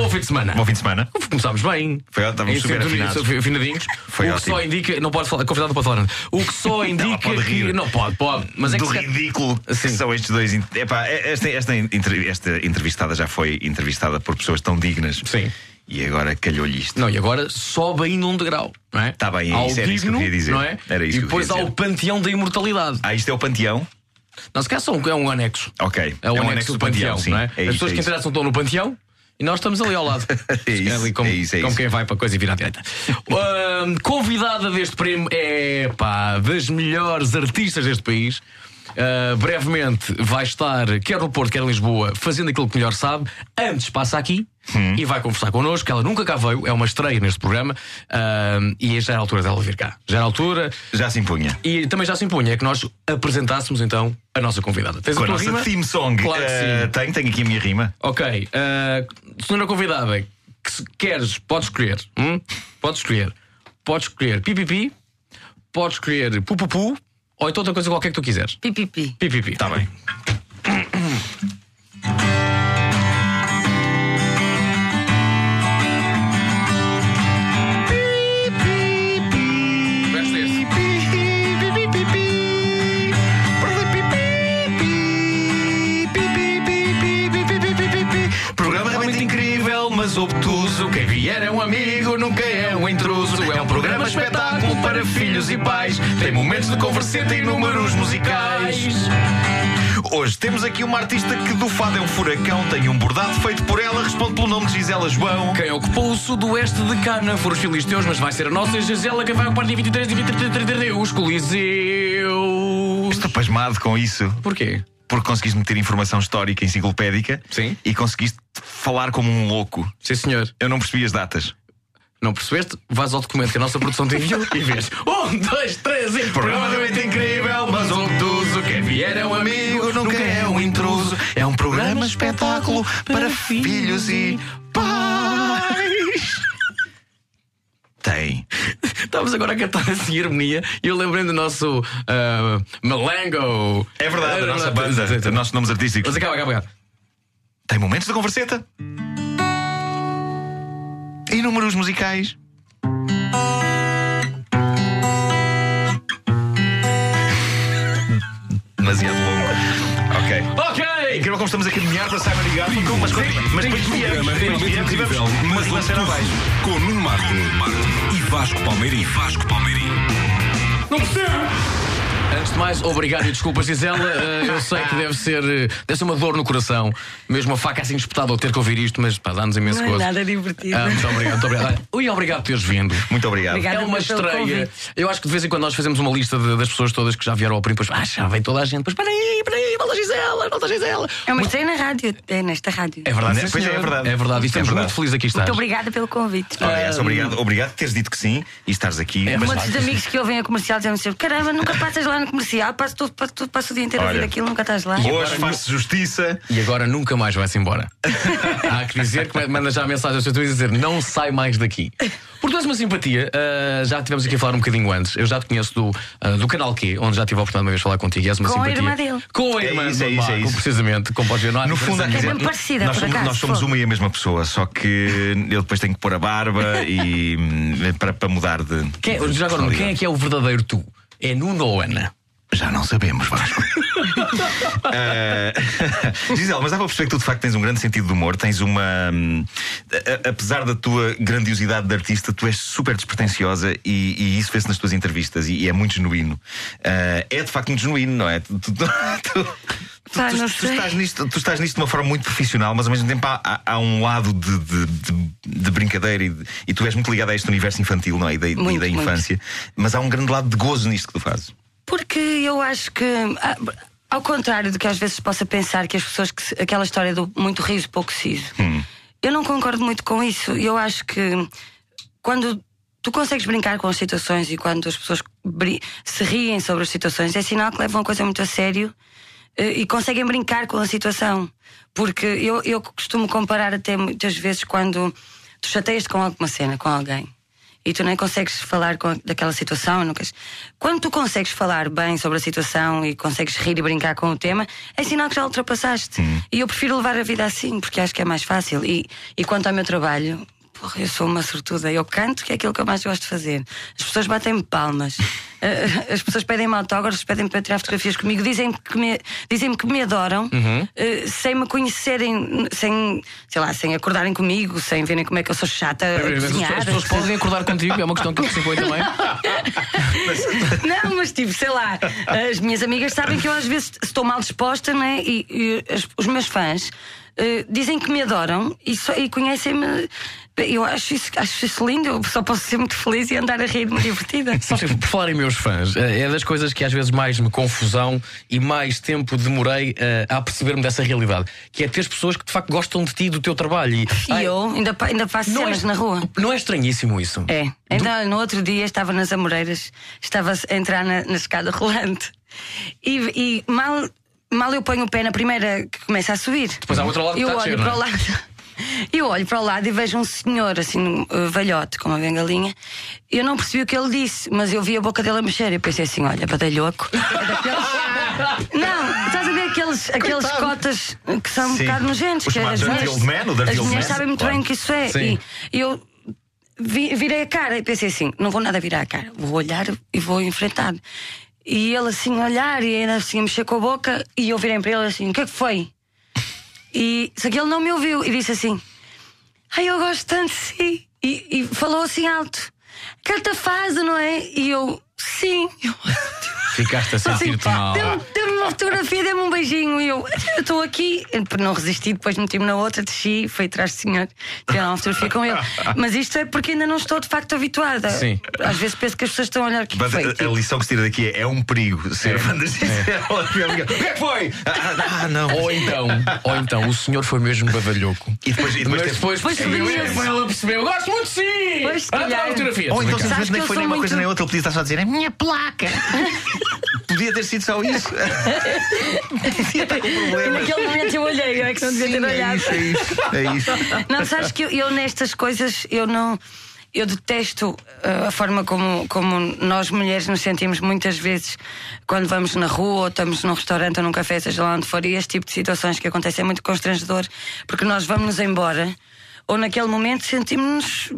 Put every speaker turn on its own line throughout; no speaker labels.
Bom fim de semana.
Bom fim de semana.
Começámos bem.
Estávamos super afinados.
Afinadinhos.
Foi
o que
ótimo.
só indica. Não pode falar, a convidada não pode falar nada. O que só indica
pode
que.
rir.
Não pode. Mas é
Do
que
ridículo que
Sim.
são estes dois. Epá, esta entrevistada já foi entrevistada por pessoas tão dignas.
Sim.
E agora calhou-lhe isto.
Não, e agora sobe ainda um degrau, não é?
Tá bem,
Há o
isso era isso que eu queria dizer.
não é?
Era isso
e
que eu
depois
queria
há o
dizer.
panteão da imortalidade.
Isto é o panteão?
Não, se calhar é um anexo.
Ok.
É o anexo do panteão,
sim.
não é?
É
As
isso,
pessoas
é
que
isso.
interessam estão no panteão e nós estamos ali ao lado.
É isso,
ali como,
é isso, é
como
isso.
quem vai para a coisa e vira à direita. Convidada deste prémio é das melhores artistas deste país. Brevemente vai estar, quer no Porto, quer em Lisboa, fazendo aquilo que melhor sabe. Antes passa aqui e vai conversar connosco. Ela nunca cá veio, é uma estreia neste programa. E já é a altura dela vir cá. Já é a altura.
Já se impunha.
E também já se impunha, é que nós apresentássemos então a nossa convidada. Tens
Com
a
a
tua
nossa
rima?
theme song.
Claro que sim.
Tenho aqui a minha rima.
Ok, senhora convidada, que se queres, podes escolher. Podes escolher. Podes escolher pipipi, podes escolher pupupu, ou então outra coisa qualquer que tu quiseres.
Pipipi.
Pipipi.
Está bem.
Verso desse.
Programa realmente incrível, mas obtuso.
Quem vier é um amigo, nunca é um intruso. É um programa espetáculo para filhos e pais. Tem momentos de converseta e números musicais.
Hoje temos aqui uma artista que do fado é um furacão. Tem um bordado feito por ela, responde pelo nome de Gisela João.
Quem ocupou o sudoeste de Cana foram os filisteus, mas vai ser a nossa Gisela quem vai ocupar dia 23 de 23 os Coliseus.
Estou pasmado com isso.
Porquê?
Porque conseguiste meter informação histórica enciclopédica.
Sim.
E conseguiste falar como um louco.
Sim, senhor.
Eu não percebi as datas.
Não percebeste? Vais ao documento que a nossa produção te enviou e vês 1, 2, 3 e programa realmente incrível, mas obtuso. Quem vier é um amigo, nunca é um intruso.
É um programa espetáculo para filhos e pais. Tem.
Estávamos agora a cantar assim em harmonia e eu lembrei do nosso Malango.
É verdade, a nossa banda,
Sim.
os nossos nomes artísticos.
Mas acaba.
Tem momentos de converseta. E números musicais. Demasiado longo. Ok.
Ok!
É incrível como estamos a caminhar para Simon e Garfunkel, mas depois viemos e vamos uma ribanceira abaixo.
Com Nuno Marco e Vasco Palmeirim.
Não percebo! Antes de mais, obrigado e desculpa, Gisela. Eu sei que deve ser uma dor no coração. Mesmo a faca assim espetada ao ter que ouvir isto, mas pá, dá-nos imenso
Não é
gozo.
nada divertido.
Muito obrigado. E obrigado por teres vindo.
Muito obrigado.
Obrigada
É uma
pelo
estreia.
convite.
Eu acho que de vez em quando nós fazemos uma lista das pessoas todas que já vieram ao primo, depois já vem toda a gente. Depois, peraí, volta a Gisela.
É uma estreia na rádio, é nesta rádio.
É verdade,
Pois
sim,
é,
senhor.
é verdade.
É verdade. E estamos
verdade.
muito felizes aqui
Muito
estás.
obrigada pelo convite.
Aliás, obrigado por teres dito que sim e estares aqui.
É,
mas
Muitos amigos que ouvem a comercial dizem sempre: caramba, nunca passas lá no comercial, passo o dia inteiro a ouvir
Olha,
aquilo, nunca estás lá.
hoje faz-se justiça.
E agora nunca mais vai-se embora. Há que dizer que manda já a mensagem ao seu Twitter a dizer não sai mais daqui. Porque tu és uma simpatia. Já tivemos aqui a falar um bocadinho antes. Eu já te conheço do canal Q, onde já tive a oportunidade uma vez de falar contigo. E és uma
Com a
simpatia.
irmã dele.
Com a
É
irmã
isso,
do
é isso, é
Marco,
isso.
precisamente. Como podes ver, não há
No
diferença
fundo,
nenhuma.
quer dizer,
mesmo parecida,
nós
por
somos,
acaso,
nós somos
foi.
uma e a mesma pessoa, só que eu depois tenho que pôr a barba e para mudar de.
Já agora, quem é que é o verdadeiro tu? É Nuno ou Ana?
Já não sabemos, Vasco. Gisela, mas dá para perceber que tu de facto tens um grande sentido de humor. Tens uma. Apesar da tua grandiosidade de artista, tu és super despretensiosa e isso vê-se nas tuas entrevistas e é muito genuíno. É de facto muito genuíno, não é?
Pá, não sei.
Tu estás nisto de uma forma muito profissional, mas ao mesmo tempo há um lado de brincadeira e tu és muito ligado a este universo infantil, não é? E da
Muito,
infância. Mas há um grande lado de gozo nisto que tu fazes.
Porque eu acho que, ao contrário do que às vezes se possa pensar, que as pessoas aquela história do muito riso, pouco siso, eu não concordo muito com isso. Eu acho que quando tu consegues brincar com as situações e quando as pessoas se riem sobre as situações, é sinal que levam a coisa muito a sério e conseguem brincar com a situação. Porque eu costumo comparar até muitas vezes quando tu chateias com alguma cena com alguém e tu nem consegues falar daquela situação. Quando tu consegues falar bem sobre a situação e consegues rir e brincar com o tema, é sinal que já ultrapassaste. E eu prefiro levar a vida assim, porque acho que é mais fácil. E quanto ao meu trabalho, porra, eu sou uma sortuda. Eu canto, que é aquilo que eu mais gosto de fazer. As pessoas batem-me palmas. As pessoas pedem-me autógrafos, pedem-me para tirar fotografias comigo, dizem-me que me adoram, sem me conhecerem, sem acordarem comigo, sem verem como é que eu sou chata a cozinhar.
As pessoas podem acordar contigo, é uma questão que eu se põe também.
Não, mas tipo, sei lá, as minhas amigas sabem que eu às vezes estou mal disposta, não é? E os meus fãs dizem que me adoram e conhecem-me. Eu acho isso lindo. Eu só posso ser muito feliz e andar a rir-me divertida.
Por falar em meus fãs, é das coisas que às vezes mais me confusão e mais tempo demorei a perceber-me dessa realidade, que é ter pessoas que de facto gostam de ti e do teu trabalho.
E eu ainda faço cenas na rua.
Não é estranhíssimo isso?
É. Então, no outro dia estava nas Amoreiras, estava a entrar na escada rolante e mal eu ponho o pé na primeira que começa a subir.
Depois há outro lado que
eu
está a
olho
descer,
para o lado. Eu olho para o lado e vejo um senhor assim, velhote, com uma bengalinha. Eu não percebi o que ele disse, mas eu vi a boca dele a mexer. Eu pensei assim: olha, badalhoco. Não, estás a ver aqueles cotas que são um bocado nojentos, que as mulheres sabem muito bem o que isso é.
Sim.
E eu virei a cara e pensei assim: não vou nada virar a cara, vou olhar e vou enfrentar. E ele assim a olhar e ainda assim a mexer com a boca. E eu virei para ele assim: o que é que foi? E só que ele não me ouviu e disse assim: ai, eu gosto tanto de si. E falou assim alto: canta fase, não é? E eu: sim.
Ficaste a sentir-te mal.
Deu-me uma fotografia, deu-me um beijinho. E eu estou aqui. Não resisti, depois meti-me na outra, desci, fui atrás do senhor, tirar uma fotografia com ele. Mas isto é porque ainda não estou de facto habituada.
Sim.
Às vezes penso que as pessoas estão a olhar.
Mas a lição que se tira daqui é um perigo ser fã da Gisela. O que é que foi? Não.
Ou então o senhor foi mesmo badalhoco.
E depois
ela percebeu: gosto muito de si.
Pois, se
Dá
calhar.
fotografias.
ou então
Sabes
simplesmente nem
que eu
foi
sou
nem uma coisa
muito-
nem outra. Ele podia estar só a dizer: é minha placa. Podia ter sido só isso. Podia estar com problemas.
Naquele momento eu olhei, eu é que não devia ter olhado.
É isso.
Não, sabes que eu nestas coisas eu detesto a forma como nós mulheres nos sentimos muitas vezes quando vamos na rua ou estamos num restaurante ou num café, seja lá onde for, e este tipo de situações que acontecem é muito constrangedor, porque nós vamos-nos embora ou naquele momento sentimos-nos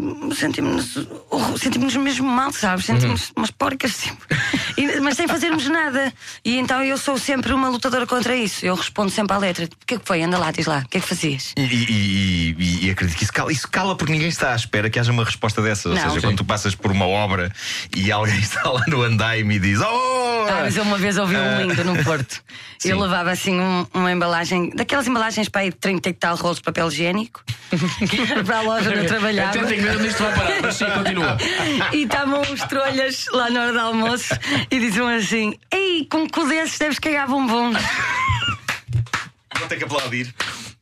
mesmo mal, sabes? Sentimos umas porcas, tipo, mas sem fazermos nada. E então eu sou sempre uma lutadora contra isso. Eu respondo sempre à letra: o que é que foi? Anda lá, diz lá, o que é que fazias?
E acredito que isso cala porque ninguém está à espera que haja uma resposta dessas. Ou
Não.
seja,
Sim.
quando tu passas por uma obra e alguém está lá no andaime e diz:
Mas eu uma vez ouvi um lindo no Porto. Eu levava assim uma embalagem, daquelas embalagens para aí de 30 e tal rolos de papel higiênico, para a loja onde eu trabalhava.
Até tenho medo disto vai parar, mas sim, continua.
E estavam os trolhas lá na hora do almoço e diziam assim: ei, com que desses deves cagar bombons.
Vou ter que aplaudir.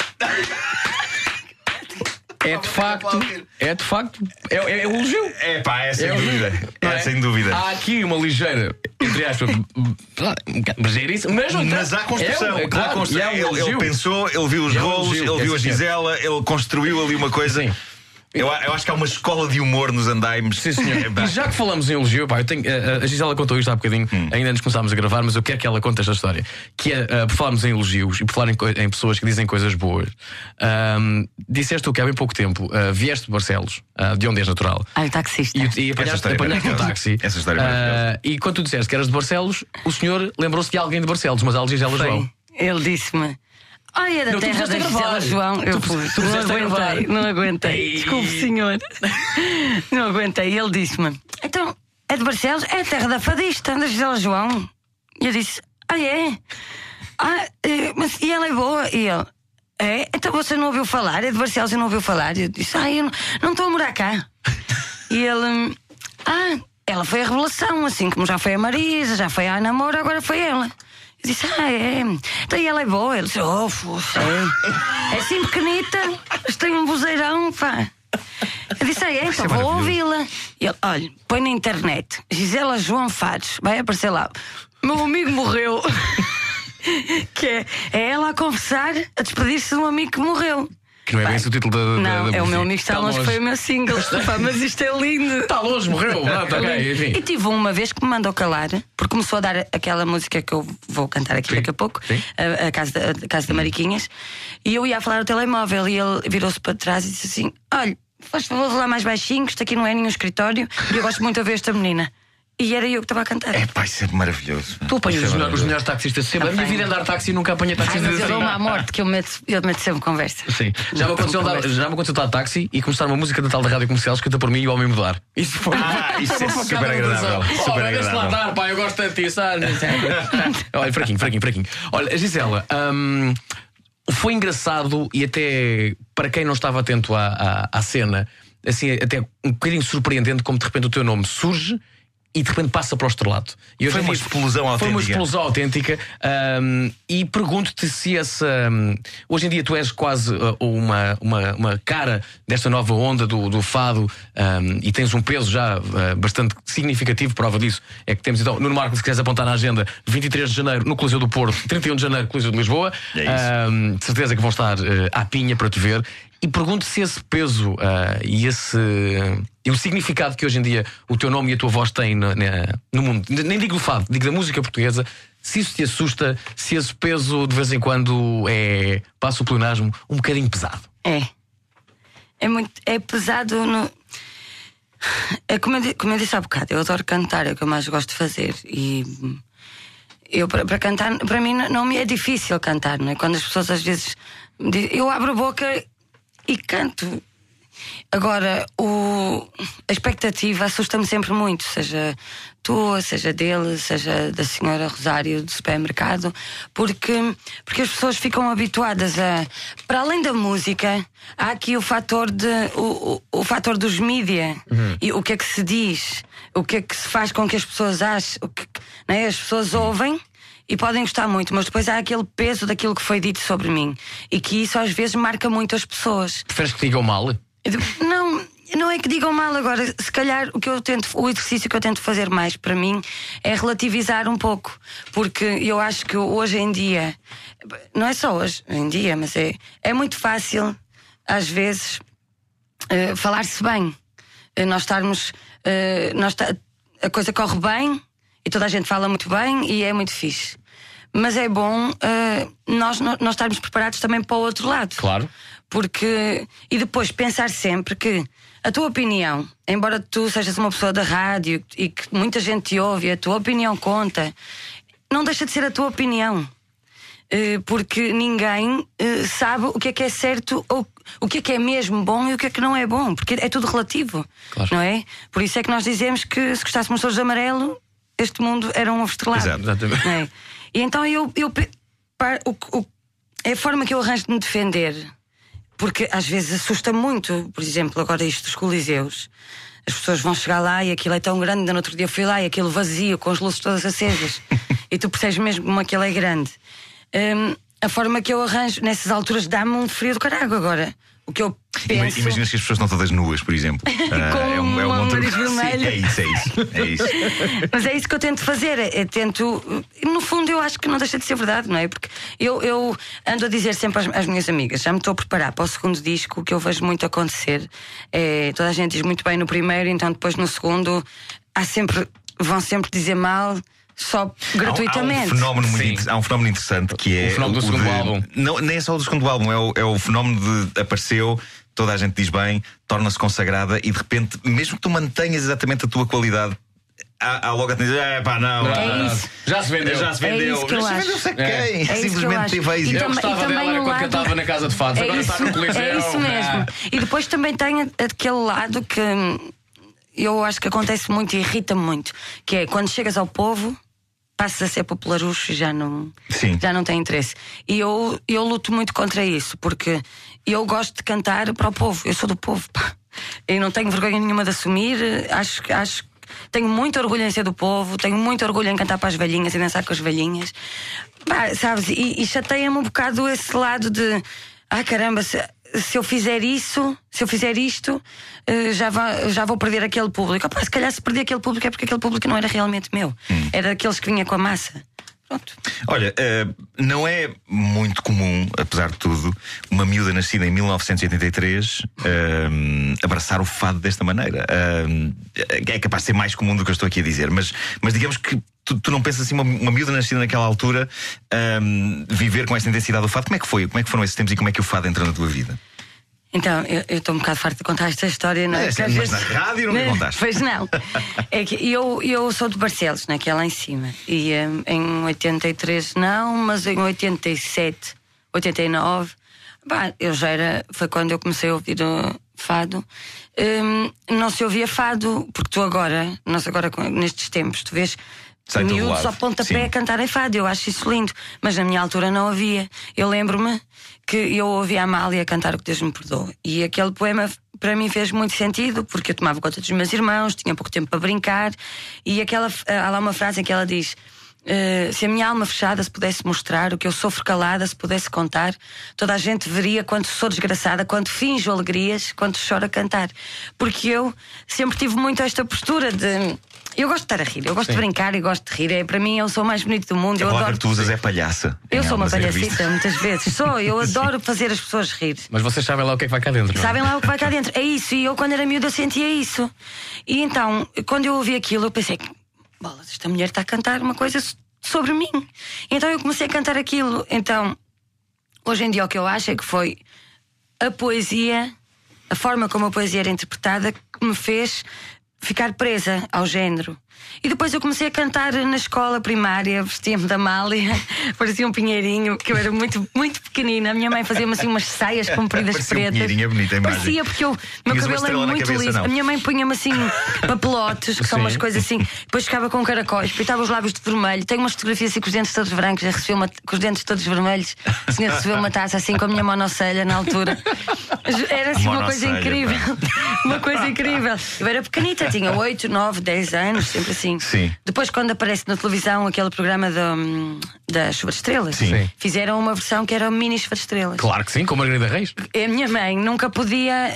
É de facto, é um elogio.
É sem dúvida.
Não é?
Sem dúvida.
Há aqui uma ligeira, entre aspas,
Mas há construção.
Claro,
Há construção.
e é um
Ele
elogio.
pensou, ele viu os
É um
rolos,
elogio,
ele viu a
sim, senhor.
Gisela, ele construiu ali uma coisa.
Sim.
Eu acho que há uma escola de humor nos andaimes.
Sim, senhor. E já que falamos em elogio, pá, a Gisela contou isto há bocadinho, ainda antes começámos a gravar, mas eu quero que ela conte esta história. Que é, por falarmos em elogios e por falar em pessoas que dizem coisas boas, disseste tu que há bem pouco tempo vieste de Barcelos, de onde és natural,
Ai, taxista.
e apanhaste um
maravilhosa.
táxi.
Essa história é maravilhosa.
E quando tu disseste que eras de Barcelos, o senhor lembrou-se de alguém de Barcelos, mas a Gisela João.
Ele disse-me: olha, da
Não, tu
terra da
puseste a gravar.
Gisela João. Eu
Tu
pus.
puseste a gravar.
Não aguentei. Desculpe, senhor. Não aguentei. Ele disse-me: então, é de Barcelos? É a terra da fadista, da Gisela João. E eu disse: é? Mas e ela é boa? E ele: é? Então você não ouviu falar? É de Barcelos e não ouviu falar? E eu disse: eu não estou a morar cá. E ele: ela foi a revelação, assim como já foi a Marisa, já foi a Ana Moura, agora foi ela. Eu disse: é? Então e ela é boa? Ele disse: é assim pequenita, mas tem um vozeirão, pá. Eu disse: então vou ouvi-la. E ele: olha, põe na internet Gisela João Fares, vai aparecer lá: meu amigo morreu. Que é ela a conversar, a despedir-se de um amigo que morreu.
Que não é bem esse o título
Não,
da
é o meu
música.
amigo está longe, foi o meu single. Pá, mas isto é lindo.
Está longe, morreu. Pronto, ok, enfim.
E tive uma vez que me mandou calar, porque começou a dar aquela música que eu vou cantar aqui daqui a pouco,
Sim.
a Casa da Mariquinhas, e eu ia a falar ao telemóvel e ele virou-se para trás e disse assim: olha, faz favor de falar mais baixinho, que isto aqui não é nenhum escritório e eu gosto muito de ouvir esta menina. E era eu que estava a cantar.
É pá, isso é maravilhoso.
Tu apanhas
Isso é
os melhores taxistas sempre. A minha
Apanho.
vida é andar táxi e nunca apanhei
Ai,
taxistas
mas eu
assim.
dou-me à morte, que eu meto sempre conversa.
Sim. Já me aconteceu estar de táxi e começar uma música de Natal da rádio comercial escrita por mim e o homem mudar. Isso foi.
Isso é
uma
super
facada no
agradável,
coração.
super
Deixa-te lá
agradável.
dar, pá, eu gosto de ti, sabe? Olha, fraquinho. Olha, Gisela, foi engraçado e até para quem não estava atento à cena, assim, até um bocadinho surpreendente como de repente o teu nome surge e de repente passa para o estrelato. E hoje
Foi
em
uma
dia-
explosão autêntica.
Foi uma explosão autêntica. E pergunto-te se essa. Hoje em dia tu és quase uma cara desta nova onda do fado, e tens um peso já bastante significativo. Prova disso é que temos então, Nuno Marco, se quiseres apontar na agenda, 23 de janeiro no Coliseu do Porto, 31 de janeiro no Coliseu de Lisboa.
É isso.
De certeza que vão estar à pinha para te ver. E pergunto se esse peso e o significado que hoje em dia o teu nome e a tua voz têm no mundo, nem digo do fado, digo da música portuguesa, se isso te assusta, se esse peso de vez em quando passa o pleonasmo, um bocadinho pesado.
É pesado é como eu disse há bocado, eu adoro cantar, é o que eu mais gosto de fazer. E eu para cantar, para mim não me é difícil cantar, não é? Quando as pessoas às vezes eu abro a boca e canto. Agora, a expectativa assusta-me sempre muito, seja tua, seja dele, seja da senhora Rosário do supermercado, porque as pessoas ficam habituadas a. Para além da música, há aqui o fator o fator dos mídia. E o que é que se diz, o que é que se faz com que as pessoas achem, não é? As pessoas ouvem e podem gostar muito, mas depois há aquele peso daquilo que foi dito sobre mim e que isso às vezes marca muito as pessoas.
Preferes que digam mal?
Não é que digam mal. Agora, se calhar o exercício que eu tento fazer mais para mim é relativizar um pouco, porque eu acho que hoje em dia, não é só hoje em dia, mas é muito fácil às vezes falar-se bem, nós estarmos a coisa corre bem e toda a gente fala muito bem e é muito fixe. Mas é bom nós estarmos preparados também para o outro lado.
Claro.
E depois pensar sempre que a tua opinião, embora tu sejas uma pessoa da rádio e que muita gente te ouve, a tua opinião conta, não deixa de ser a tua opinião. Porque ninguém sabe o que é certo ou o que é mesmo bom e o que é que não é bom, porque é tudo relativo.
Claro.
Não é? Por isso é que nós dizemos que se gostássemos todos de amarelo, este mundo era um ovo estrelado.
Exato.
Exatamente.
Não é? E então é a forma que eu arranjo de me defender, porque às vezes assusta muito. Por exemplo, agora isto dos coliseus, as pessoas vão chegar lá e aquilo é tão grande. No outro dia eu fui lá e aquilo vazio, com as luzes todas acesas, e tu percebes mesmo como aquilo é grande. A forma que eu arranjo nessas alturas dá-me um frio do caralho. Agora, o que eu penso.
Imagina se as pessoas estão todas nuas, por exemplo.
Com um nariz vermelho.
É isso.
Mas é isso que eu tento fazer. Tento. No fundo, eu acho que não deixa de ser verdade, não é? Porque eu ando a dizer sempre às minhas amigas, já me estou a preparar para o segundo disco, que eu vejo muito acontecer. Toda a gente diz muito bem no primeiro, então depois no segundo vão sempre dizer mal. Só gratuitamente.
Há um fenómeno interessante que é
o fenómeno do segundo álbum.
Não, nem é só o do segundo álbum, é o fenómeno de apareceu, toda a gente diz bem, torna-se consagrada e de repente, mesmo que tu mantenhas exatamente a tua qualidade, há logo a te dizer, pá, não.
É isso.
Já se vendeu.
Já se vendeu.
isso que eu
Já se
acho.
vendeu, sei quem.
É isso que eu
Simplesmente
acho.
teve êxito.
E
Eu
também-
gostava
também
dela era
um
quando
lado-
cantava na Casa de Fados. Agora está no Coliseu.
É isso mesmo. E depois também tem aquele lado que eu acho que acontece muito e irrita-me muito, que é quando chegas ao povo, passas a ser popularucho e já não tem interesse. E eu luto muito contra isso, porque eu gosto de cantar para o povo. Eu sou do povo, pá. Eu não tenho vergonha nenhuma de assumir. Acho que tenho muito orgulho em ser do povo, tenho muito orgulho em cantar para as velhinhas e dançar com as velhinhas. Pá, sabes? E chateia-me um bocado esse lado de caramba, se eu fizer isto, já vou perder aquele público. Se calhar se perder aquele público é porque aquele público não era realmente meu. Era daqueles que vinha com a massa. Pronto.
Olha, não é muito comum, apesar de tudo, uma miúda nascida em 1983 abraçar o fado desta maneira. É capaz de ser mais comum do que eu estou aqui a dizer, mas digamos que tu não pensas assim, uma miúda nascida naquela altura viver com esta intensidade do fado. Como é que foi? Como é que foram esses tempos e como é que o fado entrou na tua vida?
Então, eu estou um bocado farta de contar esta história, não é?
Mas na rádio não me contaste.
Pois não. É que eu sou de Barcelos, né, que é lá em cima. E em 83 não, mas em 87, 89, eu já era. Foi quando eu comecei a ouvir fado. Não se ouvia fado, porque nós agora nestes tempos, tu vês miúdos ao pontapé a cantarem fado. Eu acho isso lindo, mas na minha altura não havia. Eu lembro-me que eu ouvia a Amália cantar O Que Deus Me Perdoa, e aquele poema para mim fez muito sentido, porque eu tomava conta dos meus irmãos, tinha pouco tempo para brincar. E há lá uma frase em que ela diz: se a minha alma fechada se pudesse mostrar, o que eu sofro calada se pudesse contar, toda a gente veria quanto sou desgraçada, quanto finjo alegrias, quanto choro a cantar. Porque eu sempre tive muito esta postura de... Eu gosto de estar a rir, eu gosto de brincar e gosto de rir. Para mim, eu sou o mais bonito do mundo.
A palavra que tu usas é palhaça.
Eu sou uma palhacita, muitas vezes. Eu adoro fazer as pessoas rir.
Mas vocês sabem lá o que é que vai cá dentro, não é?
Sabem lá o que vai cá dentro. É isso. E eu, quando era miúda, sentia isso. E então, quando eu ouvi aquilo, eu pensei: bolas, esta mulher está a cantar uma coisa sobre mim. Então eu comecei a cantar aquilo. Então, hoje em dia, o que eu acho é que foi a poesia, a forma como a poesia era interpretada, que me fez ficar presa ao género. E depois eu comecei a cantar na escola primária, vestia-me da Amália, parecia um pinheirinho, que eu era muito, muito pequenina. A minha mãe fazia-me assim umas saias compridas
parecia
pretas.
Um pinheirinho, é bonita a imagem.
Parecia, porque o meu cabelo é muito liso. A minha mãe punha-me assim papelotes, que são umas coisas assim. Depois ficava com caracóis, pintava os lábios de vermelho. Tenho umas fotografias assim com os dentes todos brancos, com os dentes todos vermelhos. O senhor recebeu uma taça assim com a minha monocelha na altura. Era assim uma coisa incrível. Uma coisa incrível. Eu era pequenita, tinha 8, 9, 10 anos, sempre assim.
Sim.
Depois, quando aparece na televisão aquele programa da Chuva de Estrelas, fizeram uma versão que era o Mini Chuva de Estrelas.
Claro que sim, com Margarida Reis.
A minha mãe nunca podia.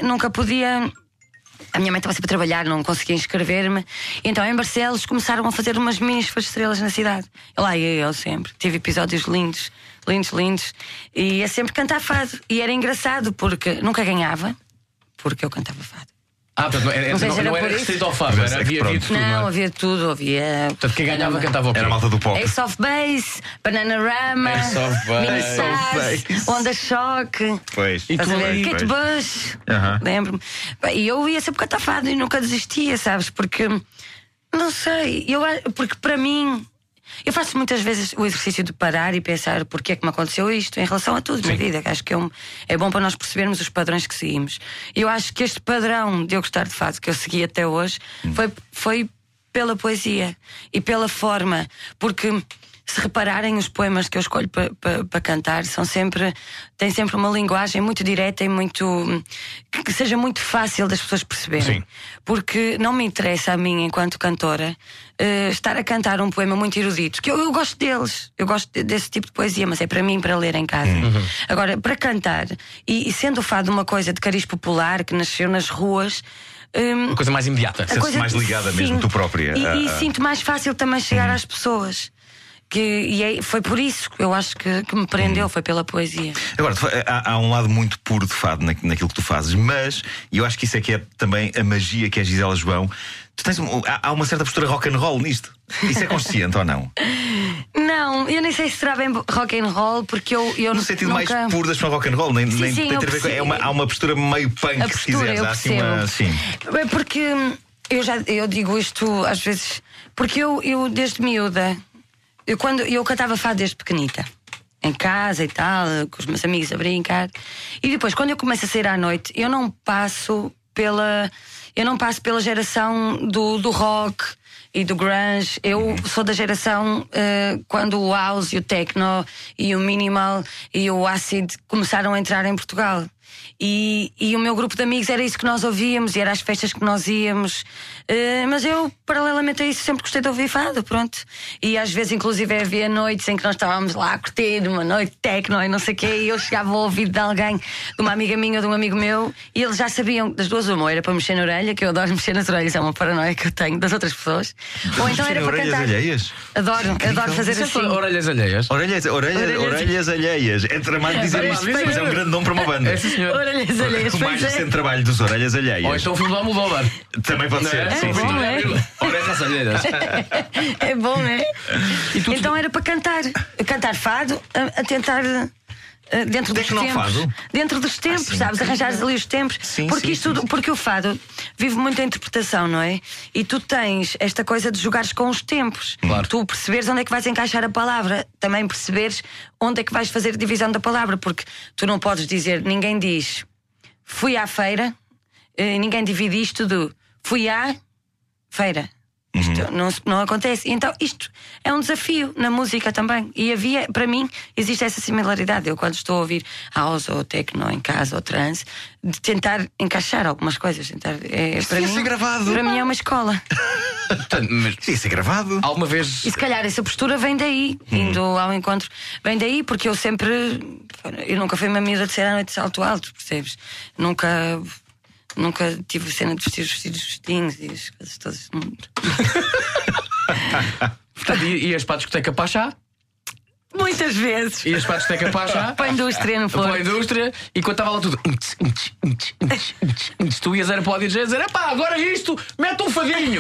A minha mãe estava sempre a trabalhar, não conseguia inscrever-me. Então em Barcelos começaram a fazer umas mini chuvas de estrelas na cidade. Lá ia eu sempre. Tive episódios lindos. E ia sempre cantar fado. E era engraçado porque nunca ganhava, porque eu cantava fado.
Portanto, não era restrito ao fado, havia tudo.
Não, havia tudo, havia.
Portanto, quem ganhava cantava o quê?
Era a malta do pop.
Ace of Base, Bananarama,
Ace of Base.
Mini Stars, Onda Choque.
Pois.
E tu aí?
Kate Bush. Lembro-me. E eu ia sempre cantar fado e nunca desistia, sabes? Porque, não sei, porque para mim, eu faço muitas vezes o exercício de parar e pensar porque é que me aconteceu isto em relação a tudo na vida. Acho que é bom para nós percebermos os padrões que seguimos. Eu acho que este padrão de eu gostar de fado que eu segui até hoje foi pela poesia e pela forma. Porque se repararem, os poemas que eu escolho para cantar têm sempre uma linguagem muito direta e muito que seja muito fácil das pessoas perceberem.
Sim.
Porque não me interessa a mim, enquanto cantora, estar a cantar um poema muito erudito, que eu gosto deles, eu gosto desse tipo de poesia, mas é para mim, para ler em casa. Agora, para cantar, e sendo o fado uma coisa de cariz popular que nasceu nas ruas,
uma coisa mais imediata.
Sentes mais ligada mesmo, tu própria.
E sinto mais fácil também chegar às pessoas. Foi por isso que eu acho que me prendeu, foi pela poesia.
Agora, há um lado muito puro de fado naquilo que tu fazes, mas eu acho que isso é que é também a magia que é Gisela João. Há uma certa postura rock and roll nisto. Isso é consciente ou não?
Não, eu nem sei se será bem rock and roll, porque eu
no sentido
nunca...
mais puro das rock and roll, nem
sim,
tem a ver com. Há uma postura meio punk, se quiseres.
Há assim uma.
Sim.
Porque eu digo isto às vezes, porque eu desde miúda, eu cantava fado desde pequenita, em casa e tal, com os meus amigos a brincar. E depois, quando eu começo a sair à noite, eu não passo pela geração do rock e do grunge. Eu sou da geração quando o house e o techno e o minimal e o acid começaram a entrar em Portugal. E o meu grupo de amigos era isso que nós ouvíamos e era as festas que nós íamos. Mas eu, paralelamente a isso, sempre gostei de ouvir fado, pronto. E às vezes, inclusive, havia noites em que nós estávamos lá a curtir uma noite techno e não sei o quê, e eu chegava ao ouvido de alguém, de uma amiga minha ou de um amigo meu, e eles já sabiam das duas uma, era para mexer na orelha, que eu adoro mexer nas orelhas, é uma paranoia que eu tenho das outras pessoas. Ou então era para
orelhas
cantar.
Alheias?
Adoro fazer assim.
Orelhas alheias.
Orelhas alheias. É tramado dizer isto, mas é um grande nome para uma banda.
É, sim, senhor.
Orelhas alheias.
O mais recente trabalho dos Orelhas Alheias.
Ou então o filme do Almodóvar.
Também pode ser.
É bom, é?
Orelhas alheias.
É bom, é? Então era para cantar fado, a tentar. Dentro dos tempos,
Tecnofado?
dentro dos tempos,
sim.
sabes? Arranjares ali os tempos.
Sim,
porque
sim.
porque o fado vive muito a interpretação, não é? E tu tens esta coisa de jogares com os tempos.
Claro.
Tu perceberes onde é que vais encaixar a palavra, também perceberes onde é que vais fazer a divisão da palavra, porque tu não podes dizer, ninguém diz fui à feira, ninguém divide isto do fui à feira. Isto não acontece. Então isto é um desafio na música também. E para mim, existe essa similaridade. Eu, quando estou a ouvir house ou techno em casa ou trance, de tentar encaixar algumas coisas. Para
ia ser gravado.
Para mim é uma escola.
Mas
Sim, isso é gravado.
alguma vez.
E se calhar essa postura vem daí, indo ao encontro. Vem daí, porque eu nunca fui uma miúda de ser à noite de salto alto, percebes? Nunca tive cena de vestir os vestinhos e as coisas todas.
Portanto, ias para a discoteca para chá?
Muitas vezes.
Ias para a discoteca para chá?
Para a indústria, não
Para a
foi?
indústria, e quando estava lá tudo. Tu ias era para o DJ dizer: epá, agora isto, mete um fadinho.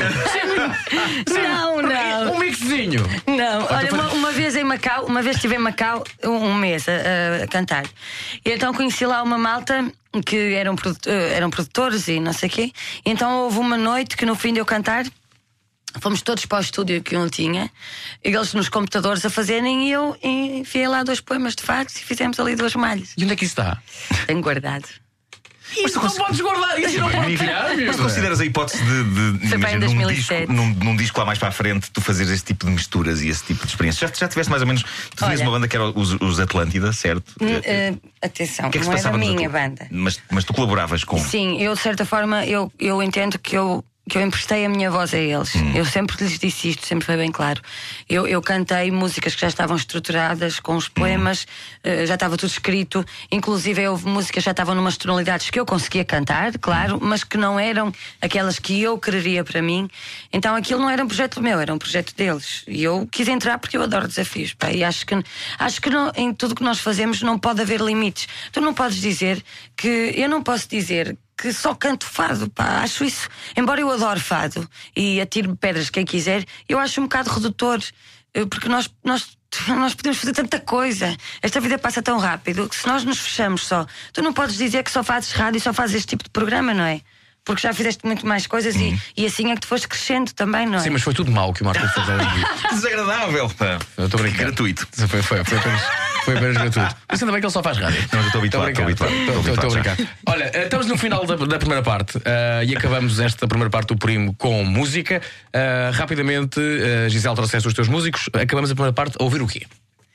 Não.
Um mixzinho.
Não, olha, uma vez estive em Macau um mês a cantar. E então conheci lá uma malta que eram produtores e não sei o quê. E então houve uma noite que no fim de eu cantar, fomos todos para o estúdio que um tinha, eles nos computadores a fazerem, e eu enfiei lá 2 poemas de fados e fizemos ali 2 malhas.
E onde é que isso está?
Tenho guardado.
Isso não podes guardar, isso não pode tirar.
Mas consideras a hipótese de
Foi bem em 2007.
num disco lá mais para a frente, tu fazeres esse tipo de misturas e esse tipo de experiências? Já tiveste mais ou menos. Tu tinhas
Olha,
uma banda que era os Atlântida, certo?
Atenção,
O que é que se
não era a
passava nos
minha
Atlântida?
banda.
Mas tu colaboravas com.
Sim, eu de certa forma eu entendo que eu emprestei a minha voz a eles. Eu sempre lhes disse isto, sempre foi bem claro. Eu cantei músicas que já estavam estruturadas, com os poemas, já estava tudo escrito. Inclusive houve músicas que já estavam numas tonalidades que eu conseguia cantar, claro, mas que não eram aquelas que eu quereria para mim. Então aquilo não era um projeto meu, era um projeto deles. E eu quis entrar porque eu adoro desafios, pá. E acho que não, em tudo que nós fazemos não pode haver limites. Tu não podes dizer que... Eu não posso dizer que só canto fado, pá, acho isso. Embora eu adore fado e atire pedras quem quiser, eu acho um bocado redutor, porque nós podemos fazer tanta coisa. Esta vida passa tão rápido que se nós nos fechamos só, tu não podes dizer que só fazes rádio e só fazes este tipo de programa, não é? Porque já fizeste muito mais coisas e assim é que tu foste crescendo também, não é?
Sim, mas foi tudo mau que o Marco fez ali.
Desagradável, pá.
Eu estou brincando.
Gratuito.
Foi apenas gratuito. Mas ainda bem que ele só faz rádio.
Não, mas eu estou habituado.
Estou a brincar. Olha, estamos no final da primeira parte e acabamos esta primeira parte do Primo com música. Rapidamente, Gisele, trouxeste os teus músicos. Acabamos a primeira parte a ouvir o quê?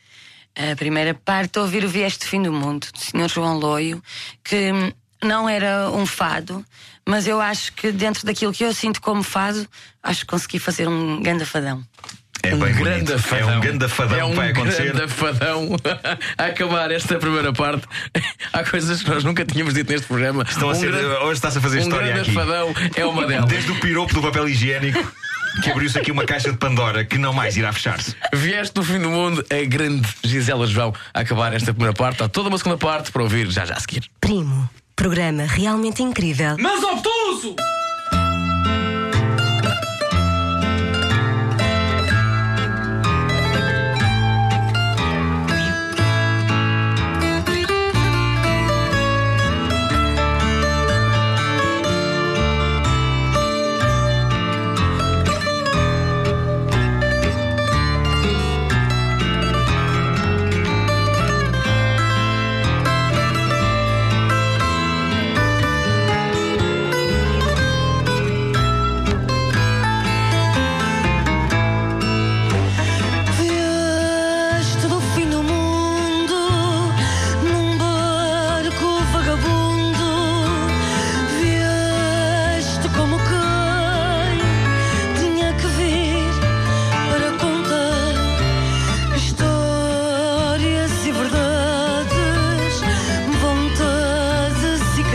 A primeira parte a ouvir o Vieste Fim do Mundo, do Sr. João Loio, que não era um fado, mas eu acho que dentro daquilo que eu sinto como fado, acho que consegui fazer um ganda fadão.
É bem bonito. É um grande fadão que vai acontecer.
É um grande fadão a acabar esta primeira parte. Há coisas que nós nunca tínhamos dito neste programa.
Hoje está-se a fazer história aqui.
Um grande fadão é uma delas.
Desde o piropo do papel higiênico, que abriu-se aqui uma caixa de Pandora que não mais irá fechar-se.
Vieste do fim do mundo, a grande Gisela João a acabar esta primeira parte. Há toda uma segunda parte para ouvir já a seguir.
Primo, programa realmente incrível,
mas obtuso!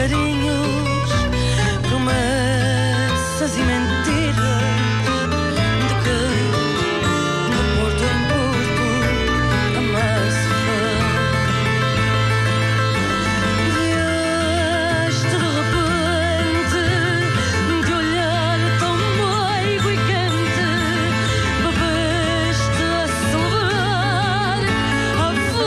carinhos, promessas e mentiras, de que de porto em porto amar-se faz. Vieste de repente, de olhar tão meigo e quente, bebeste a celebrar a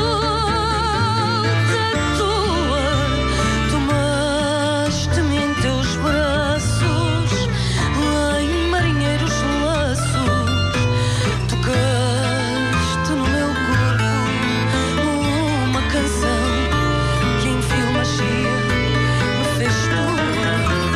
volta tua. Tomaste-me em teus braços, em marinheiros laços, tocaste no meu corpo uma canção que em filmagia me fez tua.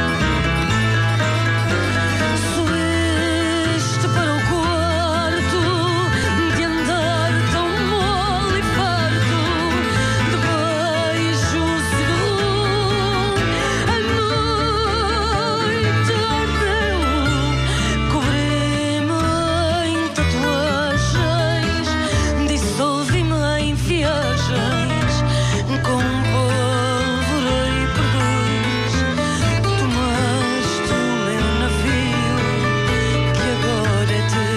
Subiste para o quarto de andar tão mole e farto, de beijos e de rum. A noite ardeu, cobri-me em tatuagens, dissolvi-me em viagens, com pólvora e perdões. Tomaste o meu navio, que agora é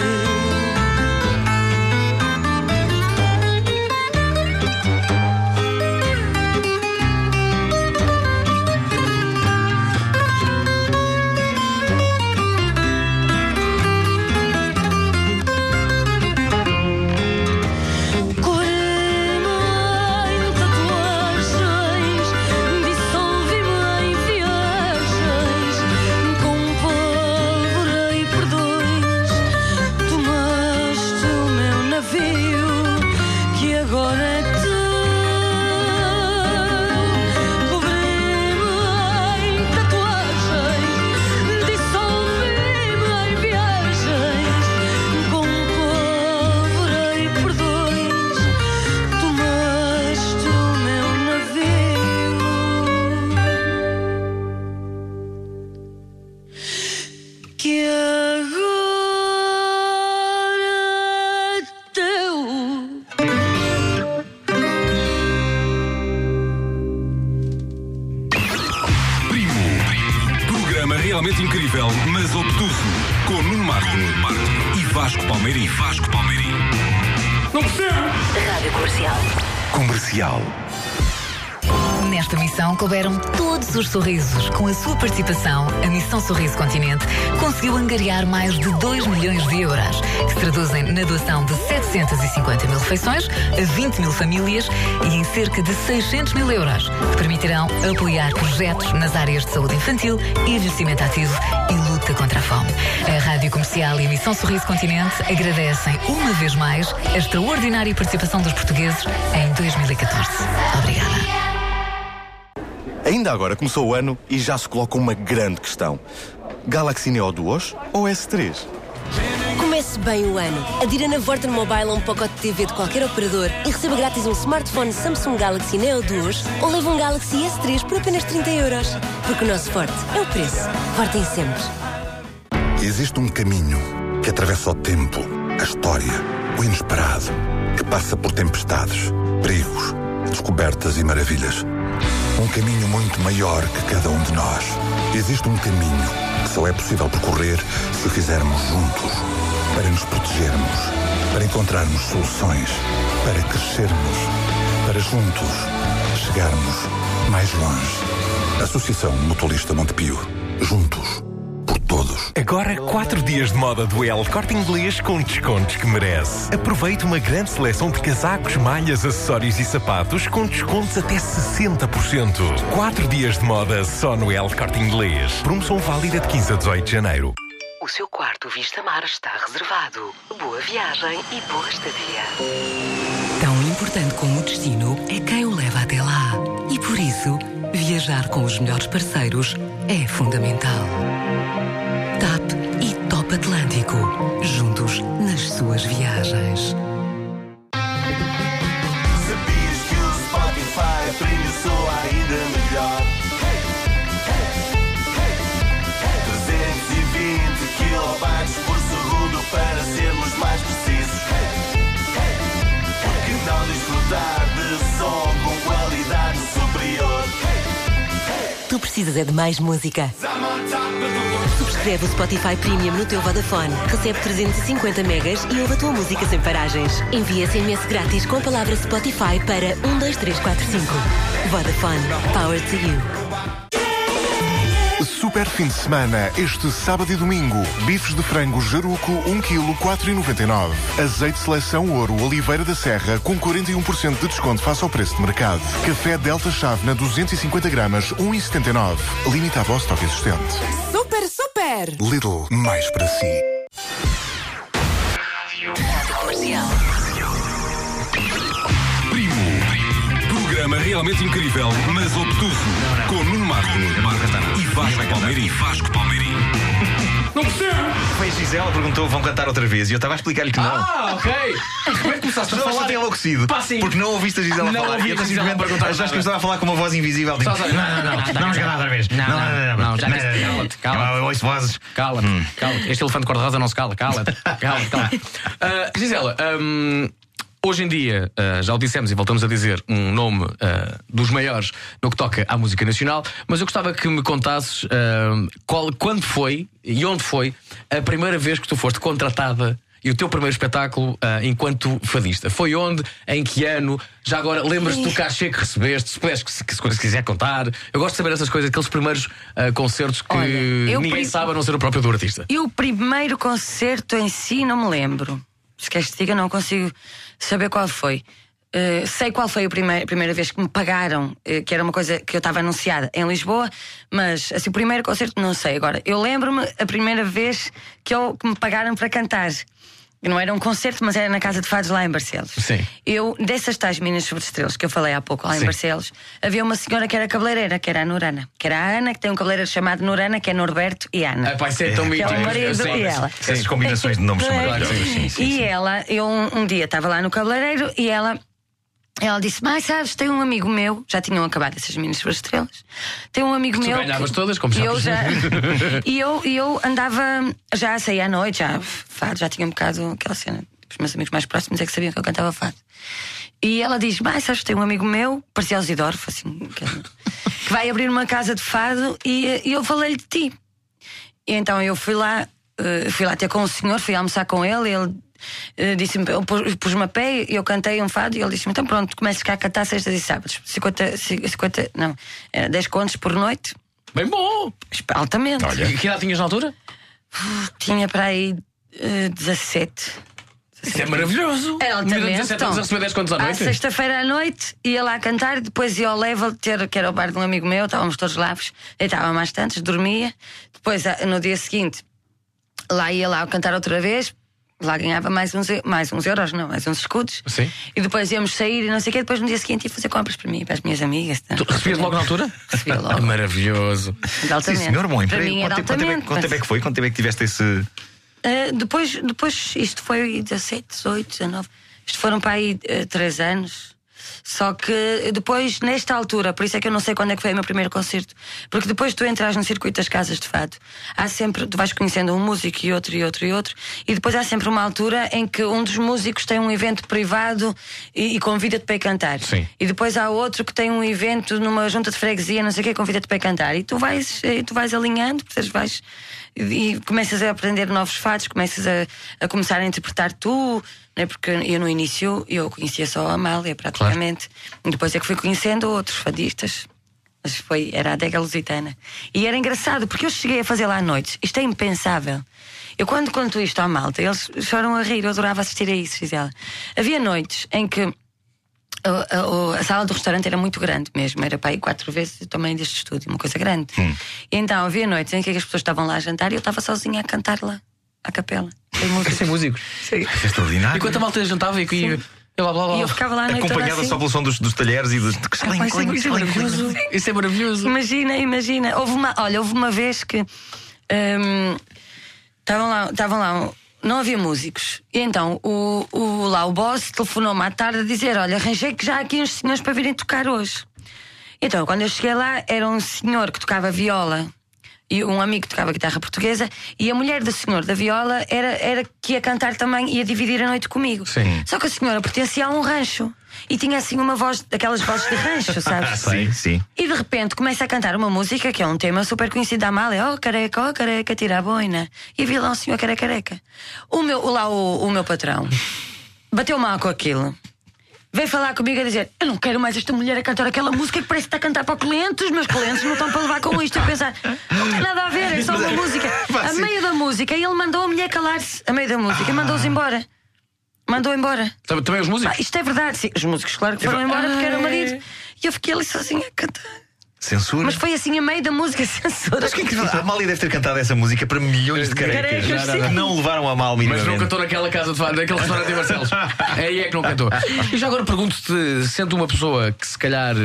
Cobri-me em tatuagens, dissolvi-me em viagens, com pólvora e perdões. Tomaste o meu navio, que agora é teu. Cobri-me em tatuagens, dissolvi-me em viagens, com pólvora e perdões. Tomaste o meu navio, que agora é teu.
Primo. Programa realmente incrível, mas obtuso. Com Nuno Marco e Vasco Palmeirim.
Rádio Comercial.
Comercial.
Nesta missão couberam todos os sorrisos. Com a sua participação, a Missão Sorriso Continente conseguiu angariar mais de 2 milhões de euros, que se traduzem na doação de 750 mil refeições a 20 mil famílias e em cerca de 600 mil euros, que permitirão apoiar projetos nas áreas de saúde infantil, envelhecimento ativo e luta contra a fome. A Rádio Comercial e a Missão Sorriso Continente agradecem uma vez mais a extraordinária participação dos portugueses em 2014. Obrigada.
Ainda agora começou o ano e já se coloca uma grande questão. Galaxy Neo Duos ou S3?
Comece bem o ano. Adira na Vorten Mobile a um pacote de TV de qualquer operador e receba grátis um smartphone Samsung Galaxy Neo Duos ou leve um Galaxy S3 por apenas 30 euros. Porque o nosso forte é o preço. Vorten sempre.
Existe um caminho que atravessa o tempo, a história, o inesperado, que passa por tempestades, perigos, descobertas e maravilhas. Um caminho muito maior que cada um de nós. Existe um caminho que só é possível percorrer se o fizermos juntos, para nos protegermos, para encontrarmos soluções, para crescermos, para juntos chegarmos mais longe. Associação Mutualista Montepio. Juntos. Por todos.
Agora 4 dias de moda do El Corte Inglês com descontos que merece. Aproveite uma grande seleção de casacos, malhas, acessórios e sapatos com descontos até 60%. 4 dias de moda só no El Corte Inglês. Promoção válida de 15 a 18 de janeiro.
O seu quarto vista-mar está reservado. Boa viagem e boa estadia.
Tão importante como o destino é quem o leva até lá. E por isso, viajar com os melhores parceiros é fundamental. TAP e Top Atlântico, juntos nas suas viagens.
Sabias que o Spotify premia soa ainda melhor? 320 kilobytes por segundo para sermos mais precisos. Por que não desfrutar de som com qualidade superior?
Tu precisas é de mais música. Subscreve o Spotify Premium no teu Vodafone. Recebe 350 megas e ouve a tua música sem paragens. Envia SMS grátis com a palavra Spotify para 12345. Vodafone. Power to you.
Super fim de semana, este sábado e domingo. Bifes de frango Jaruco, 1 kg, 4,99. Azeite Seleção Ouro Oliveira da Serra, com 41% de desconto face ao preço de mercado. Café Delta Chávena, 250 gramas, 1,79. Limitado ao estoque existente.
Super, super!
Lidl, mais para si.
Rádio Comercial.
Primo. Programa realmente incrível, mas obtuso. Com Nuno Marco e Vasco Palmeirinho.
Não percebo!
Foi a Gisela, perguntou: vão cantar outra vez? E eu estava a explicar-lhe que não.
Ok! Como é que começaste a
Não,
falar?
Tem enlouquecido. Porque não ouviste a Gisela
Não
falar.
ouvi a Gisela perguntar.
Achaste que eu estava a falar com uma voz invisível. Tipo, não, vamos cantar outra vez.
Não, já disse. Cala-te.
Eu ouço vozes.
Cala-te. Este elefante cor-de-rosa não se cala. Cala-te. Gisela, hoje em dia, já o dissemos e voltamos a dizer, um nome dos maiores no que toca à música nacional, mas eu gostava que me contasses quando foi e onde foi a primeira vez que tu foste contratada e o teu primeiro espetáculo enquanto fadista. Foi onde? Em que ano? Já agora, lembras-te do cachê que recebeste? Se puderes, se quiser contar. Eu gosto de saber essas coisas, aqueles primeiros concertos que ninguém sabe a não ser o próprio do artista.
E o primeiro concerto em si não me lembro. Se queres que te diga, não consigo saber qual foi. Sei qual foi a primeira vez que me pagaram, que era uma coisa que eu estava anunciada em Lisboa, mas assim, o primeiro concerto não sei. Agora, eu lembro-me a primeira vez que me pagaram para cantar. Não era um concerto, mas era na Casa de Fados lá em Barcelos.
Sim.
Eu, dessas tais Minas sobre Estrelas que eu falei há pouco lá em Barcelos, havia uma senhora que era cabeleireira, que era a Norana. Que era a Ana, que tem um cabeleireiro chamado Norana, que é Norberto e Ana.
Pai, ser tão mítico.
Que é o marido e ela.
Essas combinações de nomes são maravilhosas.
E ela, eu um dia estava lá no cabeleireiro e ela disse: mas sabes, tem um amigo meu. Já tinham acabado essas Minas sobre Estrelas. Tem um amigo meu.
Tu ganhavas todas, como
E eu andava, já saía à noite, já fado, já tinha um bocado aquela cena. Os meus amigos mais próximos é que sabiam que eu cantava fado. E ela diz: mas sabes, tem um amigo meu, parecia o Zidoro, assim, que vai abrir uma casa de fado e eu falei-lhe de ti. E então eu fui lá ter com o senhor, fui almoçar com ele. Ele disse-me, pus-me a pé e eu cantei um fado e ele disse-me: então pronto, começas cá a cantar sextas e sábados. 10 contos por noite.
Bem bom!
Altamente.
Olha. Que idade tinhas na altura?
Tinha para aí 17.
Isso é maravilhoso!
Era altamente.
17 anos a receber 10 contos à noite?
Sexta-feira à noite ia lá cantar, depois ia ao Level, que era o bar de um amigo meu, estávamos todos lá, deitava mais tantos, dormia. Depois no dia seguinte ia lá cantar outra vez. Lá ganhava mais uns euros, não, mais uns escudos.
Sim.
E depois íamos sair e não sei o quê. Depois no dia seguinte ia fazer compras para mim e para as minhas amigas.
Tu recebias logo na altura?
Recebia logo.
Maravilhoso.
Sim, senhor, bom emprego.
Para mim era altamente.
Quanto tempo é que foi? Quanto tempo é que tiveste esse.
Depois isto foi 17, 18, 19. Isto foram para aí 3 anos. Só que depois, nesta altura, por isso é que eu não sei quando é que foi o meu primeiro concerto, porque depois tu entras no circuito das casas de fado, tu vais conhecendo um músico e outro, e depois há sempre uma altura em que um dos músicos tem um evento privado e convida-te para ir cantar.
Sim.
E depois há outro que tem um evento numa junta de freguesia, não sei o quê, convida-te para ir cantar. E tu vais alinhando, vais e começas a aprender novos fados, começas a começar a interpretar tu, não é? Porque eu no início eu conhecia só a Amália praticamente, claro. E depois é que fui conhecendo outros fadistas, mas era a Adega Lusitana. E era engraçado porque eu cheguei a fazer lá à noite. Isto é impensável. Eu quando conto isto à malta, eles choram a rir. Eu adorava assistir a isso, Gisela. Havia noites em que a sala do restaurante era muito grande mesmo, era para aí 4 vezes o tamanho deste estúdio, uma coisa grande. E então havia noites em que as pessoas estavam lá a jantar e eu estava sozinha a cantar lá, à capela,
sem músicos.
Sim.
É extraordinário.
Enquanto a malta jantava e
e eu ficava lá a noite
acompanhada
assim.
só pelo som dos talheres e dos.
Isso é maravilhoso.
Imagina. Houve uma vez que estavam lá. Não havia músicos. E então o boss telefonou-me à tarde a dizer: olha, arranjei que já há aqui uns senhores para virem tocar hoje. Então quando eu cheguei lá, era um senhor que tocava viola e um amigo tocava guitarra portuguesa, e a mulher do senhor da viola era que ia cantar também, ia dividir a noite comigo.
Sim.
Só que a senhora pertencia a um rancho e tinha assim uma voz, daquelas vozes de rancho, sabes?
Sim, sim.
E de repente começa a cantar uma música que é um tema super conhecido da Amália: oh careca, tira a boina. E havia lá um senhor que era careca. O meu patrão bateu mal com aquilo. Veio falar comigo a dizer: eu não quero mais esta mulher a cantar aquela música que parece que está a cantar para o cliente. Os meus clientes não estão para levar com isto. A pensar, não tem nada a ver, é só uma música. A meio da música, ele mandou a mulher calar-se. A meio da música, mandou-os embora. Mandou embora.
Também os músicos?
Isto é verdade, sim. Os músicos, claro que foram embora porque era o marido. E eu fiquei ali sozinha a cantar.
Censura?
Mas foi assim a meio da música, censura.
Mas quem que a Amália deve ter cantado essa música para milhões de carecas que não levaram a mal minimamente.
Mas não cantou naquela casa de fado, naquele restaurante em Barcelos. Aí é que não cantou. E já agora pergunto-te, sendo uma pessoa que se calhar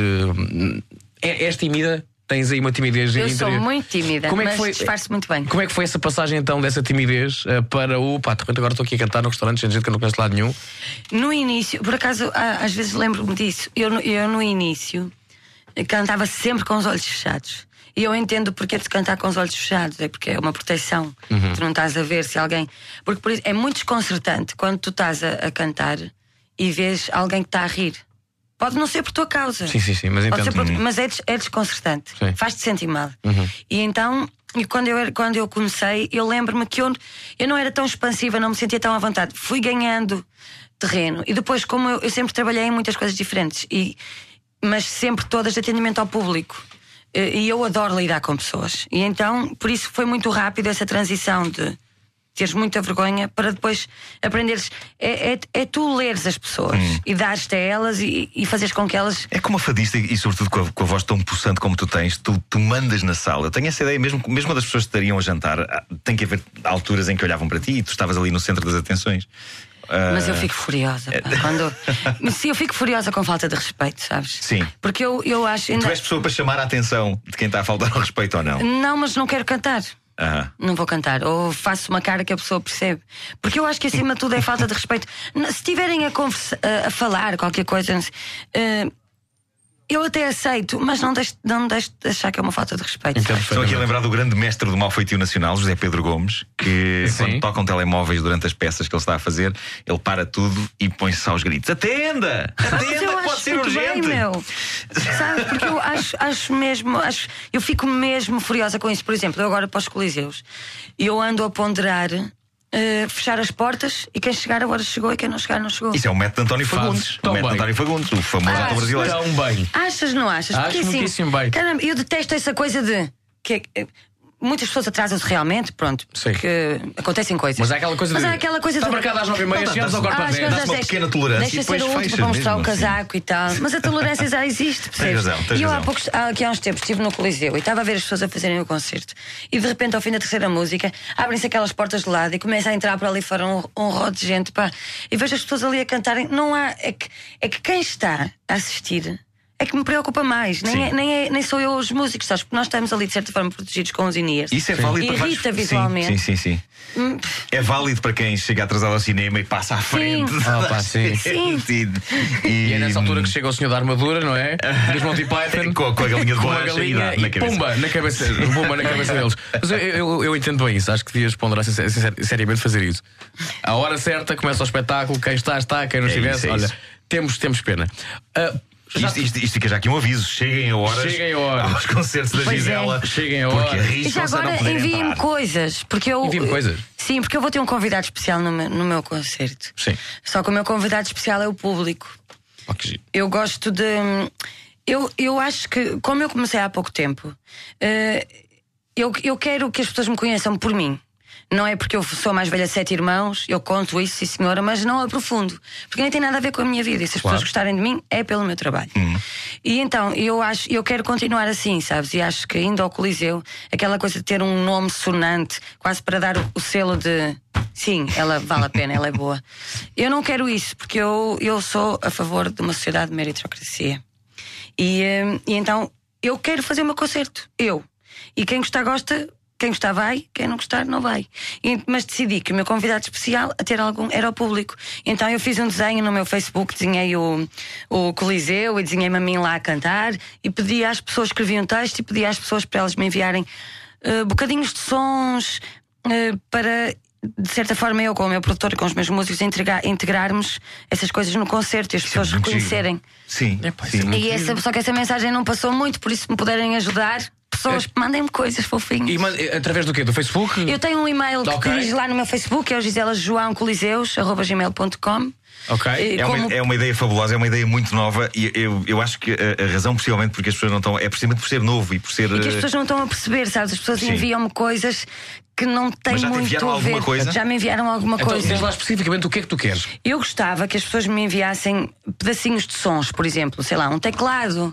és tímida, tens aí uma timidez
Eu
interior.
sou muito tímida,
Como é que
mas
foi,
disfarço muito bem.
Como é que foi essa passagem então dessa timidez para o pá, de repente agora estou aqui a cantar num restaurante, gente que eu não conheço de lado nenhum?
No início, por acaso, às vezes lembro-me disso. Eu no início cantava sempre com os olhos fechados. E eu entendo o porquê de cantar com os olhos fechados. É porque é uma proteção. Tu não estás a ver se alguém. Porque por isso, é muito desconcertante quando tu estás a cantar e vês alguém que está a rir. Pode não ser por tua causa.
Sim, mas entendo.
Mas é desconcertante. Faz-te sentir mal. E então, quando eu comecei, eu lembro-me que eu não era tão expansiva, não me sentia tão à vontade. Fui ganhando terreno. E depois, como eu sempre trabalhei em muitas coisas diferentes, mas sempre todas de atendimento ao público. E eu adoro lidar com pessoas. E então, por isso foi muito rápido essa transição de teres muita vergonha para depois aprenderes. É tu leres as pessoas e dares-te a elas e fazeres com que elas.
É como a fadista e sobretudo com a voz tão possante como tu tens, tu mandas na sala. Eu tenho essa ideia, mesmo das pessoas que estariam a jantar, tem que haver alturas em que olhavam para ti e tu estavas ali no centro das atenções.
Mas eu fico furiosa Sim, eu fico furiosa com falta de respeito, sabes?
Sim.
Porque eu acho.
Tu és pessoa para chamar a atenção de quem está a faltar ao respeito ou não?
Não, mas não quero cantar. Não vou cantar. Ou faço uma cara que a pessoa percebe. Porque eu acho que acima de tudo é falta de respeito. Se estiverem a falar qualquer coisa, eu até aceito, mas não deixo de achar que é uma falta de respeito.
Estou aqui a lembrar do grande mestre do mau feitio nacional, José Pedro Gomes, que quando tocam telemóveis durante as peças que ele está a fazer, ele para tudo e põe-se aos gritos: Atenda! Pode ser urgente!
Bem, meu. Sabe? Porque eu acho mesmo. Eu fico mesmo furiosa com isso. Por exemplo, eu agora para os Coliseus, eu ando a ponderar fechar as portas e quem chegar agora chegou e quem não chegar não chegou.
Isso é o método de António Fagundes. O método de António Fagundes, o famoso ator brasileiro.
Tão bem.
Achas, não achas?
Acho
porque
muitíssimo bem.
Caramba, eu detesto essa coisa de que muitas pessoas atrasam-se realmente, pronto, que acontecem coisas.
Mas há aquela coisa
de.
Está marcada às 9h30, chegamos ao quarto para 10.
Dá-se uma pequena tolerância e
deixa
depois
ser o último para mostrar o casaco e tal. Mas a tolerância já existe, percebes?
Tens
e eu
razão.
aqui há uns tempos estive no Coliseu e estava a ver as pessoas a fazerem o concerto. E de repente, ao fim da terceira música, abrem-se aquelas portas de lado e começa a entrar por ali fora um rol de gente, pá. E vejo as pessoas ali a cantarem. Não há. É que quem está a assistir é que me preocupa mais. Nem sou eu os músicos, sabes? Porque nós estamos ali de certa forma protegidos com os in-ears.
Isso é válido para
irrita visualmente.
Sim. É válido para quem chega atrasado ao cinema e passa à frente.
E é nessa altura que chega o senhor da armadura, não é? Dos Monty Python
com a galinha de
com a
borracha
galinha
e
pumba na cabeça deles. Mas eu entendo bem isso. Acho que devias ponderar seriamente fazer isso. A hora certa começa o espetáculo. Quem está, quem não estivesse, olha, temos pena.
Isto fica já aqui um aviso. Cheguem a horas aos concertos da Gisela.
Cheguem a horas.
E já agora enviem-me coisas.
Enviem-me coisas?
Sim, porque eu vou ter um convidado especial no meu concerto.
Sim.
Só que o meu convidado especial é o público. Eu gosto de. Eu acho que, como eu comecei há pouco tempo, eu quero que as pessoas me conheçam por mim. Não é porque eu sou mais velha de 7 irmãos, eu conto isso, sim senhora, mas não aprofundo. Porque nem tem nada a ver com a minha vida. E se as pessoas gostarem de mim, é pelo meu trabalho. E então, eu quero continuar assim, sabes? E acho que indo ao Coliseu, aquela coisa de ter um nome sonante, quase para dar o selo de sim, ela vale a pena, ela é boa. Eu não quero isso, porque eu sou a favor de uma sociedade de meritocracia. E então, eu quero fazer o meu concerto. E quem gostar, gosta. Quem gostar vai, quem não gostar não vai. Mas decidi que o meu convidado especial a ter algum era o público. Então eu fiz um desenho no meu Facebook, desenhei o Coliseu e desenhei-me a mim lá a cantar e pedi às pessoas, escrevi um texto e pedi às pessoas para elas me enviarem bocadinhos de sons para, de certa forma, eu com o meu produtor e com os meus músicos integrarmos essas coisas no concerto e as pessoas reconhecerem.
Sim.
Só que essa mensagem não passou muito, por isso, se me puderem ajudar, pessoas, mandem-me coisas fofinhas.
E através do quê? Do Facebook?
Eu tenho um e-mail que diz lá no meu Facebook, é o giselajoaocoliseus@gmail.com.
Okay. É uma ideia fabulosa, é uma ideia muito nova. E eu acho que a razão, possivelmente, porque as pessoas não estão, é precisamente por ser novo e por ser.
E que as pessoas não estão a perceber, sabes? As pessoas enviam-me coisas que não têm muito a ver. Já me enviaram alguma coisa.
Então, diz lá especificamente o que é que tu queres.
Eu gostava que as pessoas me enviassem pedacinhos de sons, por exemplo, sei lá, um teclado,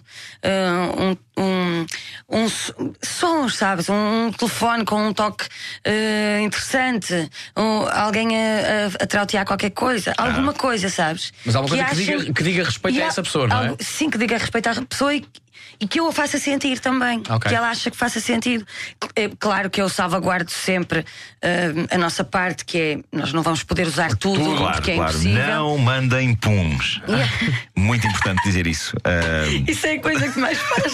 sons, sabes? Um telefone com um toque interessante, alguém a trautear qualquer coisa, alguma coisa, sabes?
Mas alguma coisa que diga respeito a essa pessoa, não é?
Sim, que diga respeito à pessoa e que eu a faça sentir também. Que ela acha que faça sentido. É claro que eu salvaguardo sempre a nossa parte, que é nós não vamos poder usar tudo, porque é impossível.
Não mandem puns. Muito importante dizer isso.
Isso é a coisa que mais faz.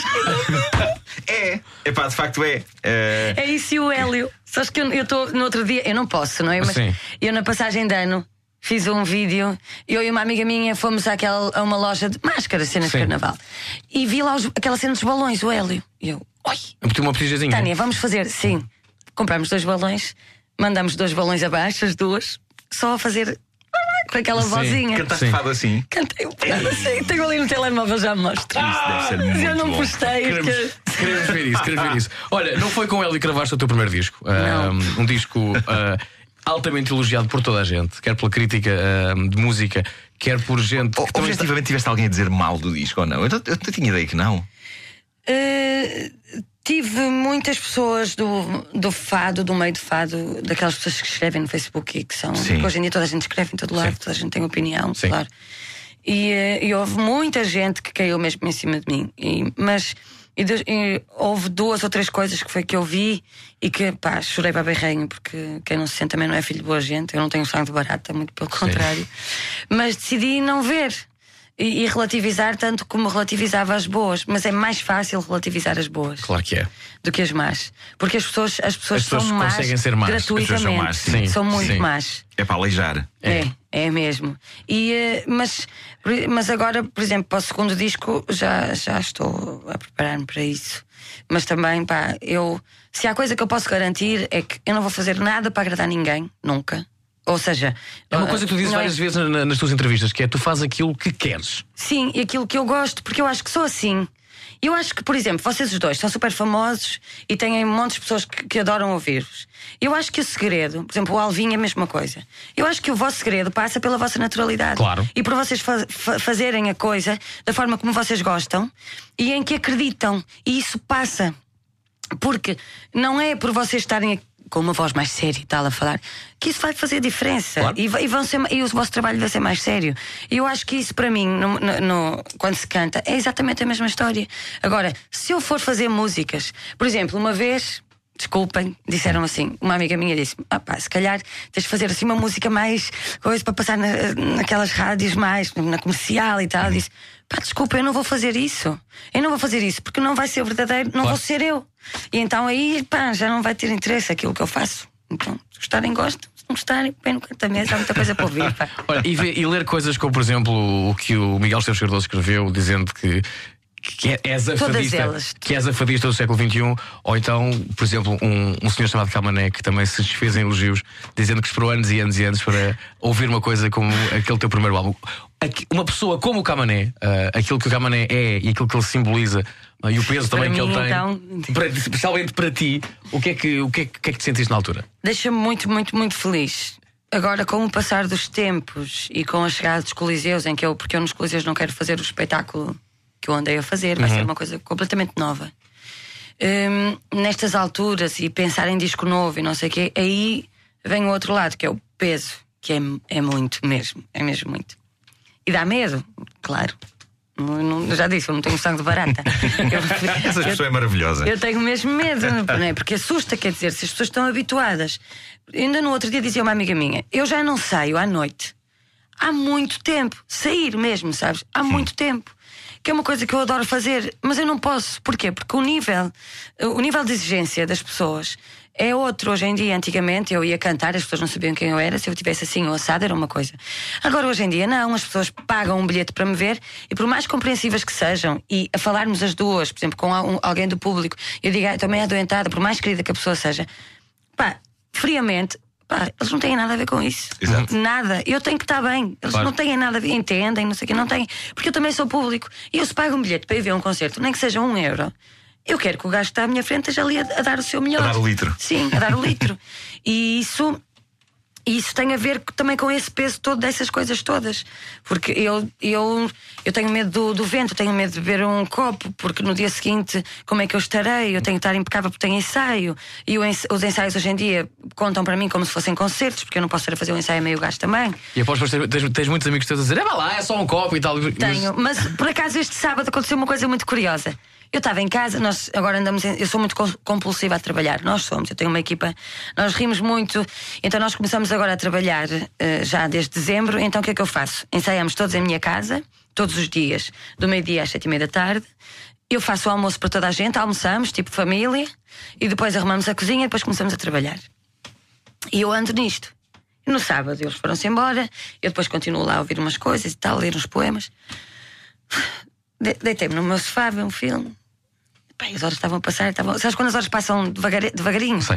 De facto é.
É isso e o Hélio. Sabes que eu estou no outro dia, eu não posso, não é? Mas eu na passagem de ano fiz um vídeo, eu e uma amiga minha fomos a uma loja de máscaras, cenas de carnaval, e vi lá aquela cena dos balões, o Hélio. E eu, oi!
Uma petijazinha.
Tânia, vamos fazer, sim. Compramos 2 balões, mandamos 2 balões abaixo, as duas, só a fazer com aquela vozinha.
Cantaste fado assim?
Cantei um bocado assim. Tenho ali no telemóvel, já mostro.
Isso deve ser muito
eu não
bom.
postei.
Queremos ver isso. Olha, não foi com o Hélio que gravaste o teu primeiro disco. Um disco altamente elogiado por toda a gente, quer pela crítica de música, quer por gente.
Objetivamente, tiveste alguém a dizer mal do disco ou não? Eu tinha ideia que não.
Tive muitas pessoas do fado, do meio de fado, daquelas pessoas que escrevem no Facebook e que são. Porque hoje em dia toda a gente escreve em todo lado, toda a gente tem opinião, claro. E houve muita gente que caiu mesmo em cima de mim. Mas houve 2 ou 3 coisas que foi que eu vi e que chorei para berrenho, porque quem não se sente também não é filho de boa gente. Eu não tenho sangue de barata, muito pelo contrário. Mas decidi não ver e relativizar tanto como relativizava as boas. Mas é mais fácil relativizar as boas,
claro que é,
do que as más. Porque as pessoas são más,
conseguem ser más
gratuitamente. São muito más.
É para aleijar.
É mesmo. Mas agora, por exemplo, para o segundo disco já estou a preparar-me para isso. Mas também, se há coisa que eu posso garantir é que eu não vou fazer nada para agradar ninguém, nunca. Ou seja,
é uma coisa que tu dizes várias vezes nas tuas entrevistas, que é tu fazes aquilo que queres.
Sim, e aquilo que eu gosto, porque eu acho que sou assim. Eu acho que, por exemplo, vocês os dois são super famosos e têm montes de pessoas que adoram ouvir-vos. Eu acho que o segredo, por exemplo, o Alvin é a mesma coisa. Eu acho que o vosso segredo passa pela vossa naturalidade.
Claro.
E por vocês fazerem a coisa da forma como vocês gostam e em que acreditam. E isso passa. Porque não é por vocês estarem com uma voz mais séria e tal a falar que isso vai fazer diferença.
Claro.
E o vosso trabalho vai ser mais sério. E eu acho que isso para mim quando se canta é exatamente a mesma história. Agora, se eu for fazer músicas, por exemplo, uma vez, desculpem, disseram assim, uma amiga minha disse: se calhar tens de fazer assim uma música mais coisa para passar naquelas rádios mais na comercial e tal. Disse: desculpa, eu não vou fazer isso. Eu não vou fazer isso porque não vai ser verdadeiro, não vou ser eu. E então aí, já não vai ter interesse aquilo que eu faço. Então, se gostarem, gosto. Se não gostarem, bem no canto da mesa, há muita coisa para ouvir.
Olha, e ler coisas como, por exemplo, o que o Miguel Esteves Cardoso escreveu, dizendo que és a fadista do século XXI, ou então, por exemplo, um senhor chamado Camané, que também se desfez em elogios, dizendo que esperou anos e anos e anos para ouvir uma coisa como aquele teu primeiro álbum. Uma pessoa como o Camané, aquilo que o Camané é e aquilo que ele simboliza, e o peso também que ele tem, então, especialmente para ti, o que é que te sentiste na altura?
Deixa-me muito, muito, muito feliz. Agora, com o passar dos tempos e com a chegada dos Coliseus, porque eu nos Coliseus não quero fazer o espetáculo que eu andei a fazer, vai ser uma coisa completamente nova. Nestas alturas, e pensar em disco novo e não sei o quê, aí vem o outro lado, que é o peso, que é muito mesmo, é mesmo muito. E dá medo, claro. Já disse, eu não tenho sangue de barata.
Essa pessoa é maravilhosa.
Eu tenho mesmo medo, não é? Porque assusta, quer dizer, se as pessoas estão habituadas. Ainda no outro dia dizia uma amiga minha: eu já não saio à noite há muito tempo, sair mesmo, sabes? Há muito tempo. que é uma coisa que eu adoro fazer, mas eu não posso. Porquê? Porque o nível de exigência das pessoas é outro hoje em dia. Antigamente eu ia cantar, as pessoas não sabiam quem eu era. Se eu tivesse assim ou assado era uma coisa. Agora hoje em dia não, as pessoas pagam um bilhete para me ver, e por mais compreensivas que sejam, e a falarmos as duas, por exemplo, com alguém do público, eu digo, também é adoentada, por mais querida que a pessoa seja, pá, friamente, pá, eles não têm nada a ver com isso.
Exato.
Nada. Eu tenho que estar bem. Eles não têm nada a ver, entendem, não sei o que, não têm. Porque eu também sou público. E eu, se pago um bilhete para ir ver um concerto, nem que seja €1, eu quero que o gajo que está à minha frente esteja ali a dar o seu melhor.
A dar o litro.
Sim, a dar o litro. E isso tem a ver também com esse peso todo dessas coisas todas. Porque eu tenho medo do vento, tenho medo de beber um copo, porque no dia seguinte, como é que eu estarei? Eu tenho que estar impecável porque tenho ensaio. E os ensaios hoje em dia contam para mim como se fossem concertos, porque eu não posso ir a fazer um ensaio a meio gás também.
E após tens muitos amigos teus a dizer, vá lá, é só um copo e tal.
Tenho, mas por acaso este sábado aconteceu uma coisa muito curiosa. Eu estava em casa, nós agora eu sou muito compulsiva a trabalhar. Eu tenho uma equipa, nós rimos muito, então nós começamos agora a trabalhar já desde dezembro. Então o que é que eu faço? Ensaiamos todos em minha casa, todos os dias, do meio-dia às 7:30. Eu faço o almoço para toda a gente, almoçamos, tipo família, e depois arrumamos a cozinha e depois começamos a trabalhar. E eu ando nisto. E no sábado eles foram-se embora, eu depois continuo lá a ouvir umas coisas e tal, a ler uns poemas. Deitei-me no meu sofá a ver um filme. Pá, as horas estavam a passar, sabes quando as horas passam devagarinho?
Sei.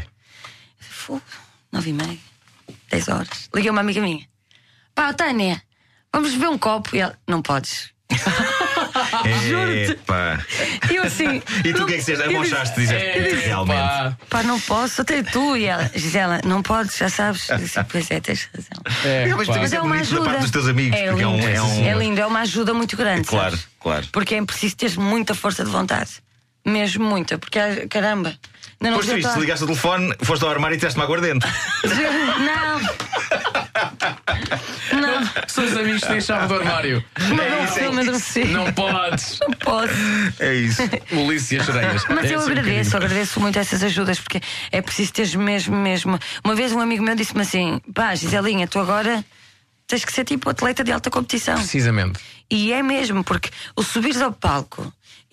9:30, 10 horas. Liguei uma amiga minha. Pá, Tânia, vamos beber um copo. E ela, não podes. Juro-te. Eu assim.
E tu o que é que disseste? Amochaste, dizeste realmente.
Pá, não posso, até tu. E ela, Gisela, não podes, já sabes. Eu disse, pois é, tens razão.
Mas é uma ajuda da parte dos teus amigos.
É lindo, é uma ajuda muito grande.
Claro,
sabes?
claro.
Porque é preciso ter muita força de vontade. Mesmo muita, porque caramba.
Pois tu, se ligaste o telefone, foste ao armário e tiveste-me aguardente.
Não.
São os amigos que têm chave do armário. Não podes.
Não posso.
É isso.
O Ulisses e as sereias.
Mas eu agradeço muito essas ajudas, porque é preciso teres mesmo. Uma vez um amigo meu disse-me assim: pá, Giselinha, tu agora tens que ser tipo atleta de alta competição.
Precisamente.
E é mesmo, porque o subires ao palco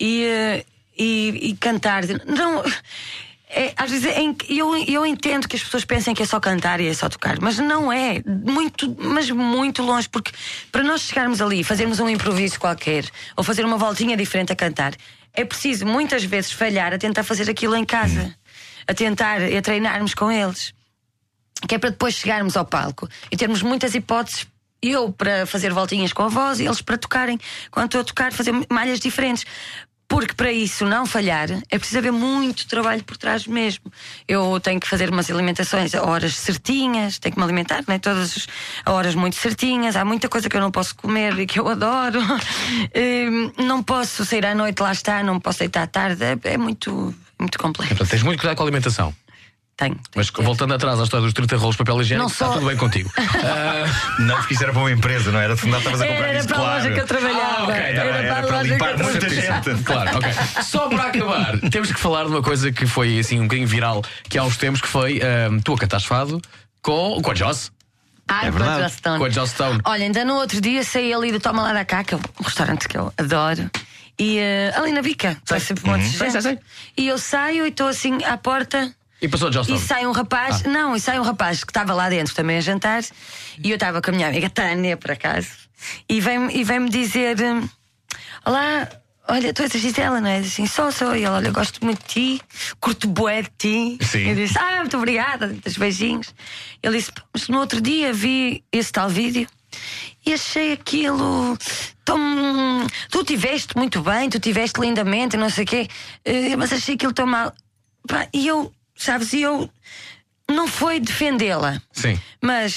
e cantar, não. Às vezes eu entendo que as pessoas pensem que é só cantar e é só tocar, mas não é, mas muito longe, porque para nós chegarmos ali e fazermos um improviso qualquer ou fazer uma voltinha diferente a cantar, é preciso muitas vezes falhar a tentar fazer aquilo em casa, a treinarmos com eles, que é para depois chegarmos ao palco e termos muitas hipóteses. Eu para fazer voltinhas com a voz e eles para tocarem, quando estou a tocar, fazer malhas diferentes. Porque para isso não falhar é preciso haver muito trabalho por trás mesmo. Eu tenho que fazer umas alimentações a horas certinhas, tenho que me alimentar, né? Todas as horas muito certinhas. Há muita coisa que eu não posso comer e que eu adoro. Não posso sair à noite, lá está, não posso deitar à tarde. É muito complexo.
Então, tens muito cuidado com a alimentação.
Tenho.
Mas voltando atrás à história dos 30 rolos de papel higiênico, está tudo bem contigo.
Não, porque isso era para uma empresa, não era? Estavas a comprar
era
isso,
para a loja que eu trabalhava.
Era para limpar muita gente.
Claro, ok. Só para acabar, temos que falar de uma coisa que foi assim um bocadinho viral, que há uns tempos, que foi tu a cantares fado com a Joss.
É verdade.
Com a Joss Stone.
Olha, ainda no outro dia saí ali do Toma Lá da Cá, que é um restaurante que eu adoro. E ali na Bica, vai sempre um monte de gente.
Sei.
E eu saio e estou assim à porta.
E passou a Joss Stone.
E sai um rapaz, sai um rapaz que estava lá dentro também a jantar. E eu estava com a minha amiga Tânia, por acaso. E vem-me dizer: olá, olha, tu és a Gisela, não é? Assim, sou. E ela, olha, gosto muito de ti, curto bué de ti.
Sim.
Eu disse: muito obrigada, muitos beijinhos. Ele disse: mas no outro dia vi esse tal vídeo e achei aquilo tu tiveste muito bem, tu tiveste lindamente, não sei o quê, mas achei aquilo tão mal. Pá, e eu, sabes, não foi defendê-la.
Sim.
Mas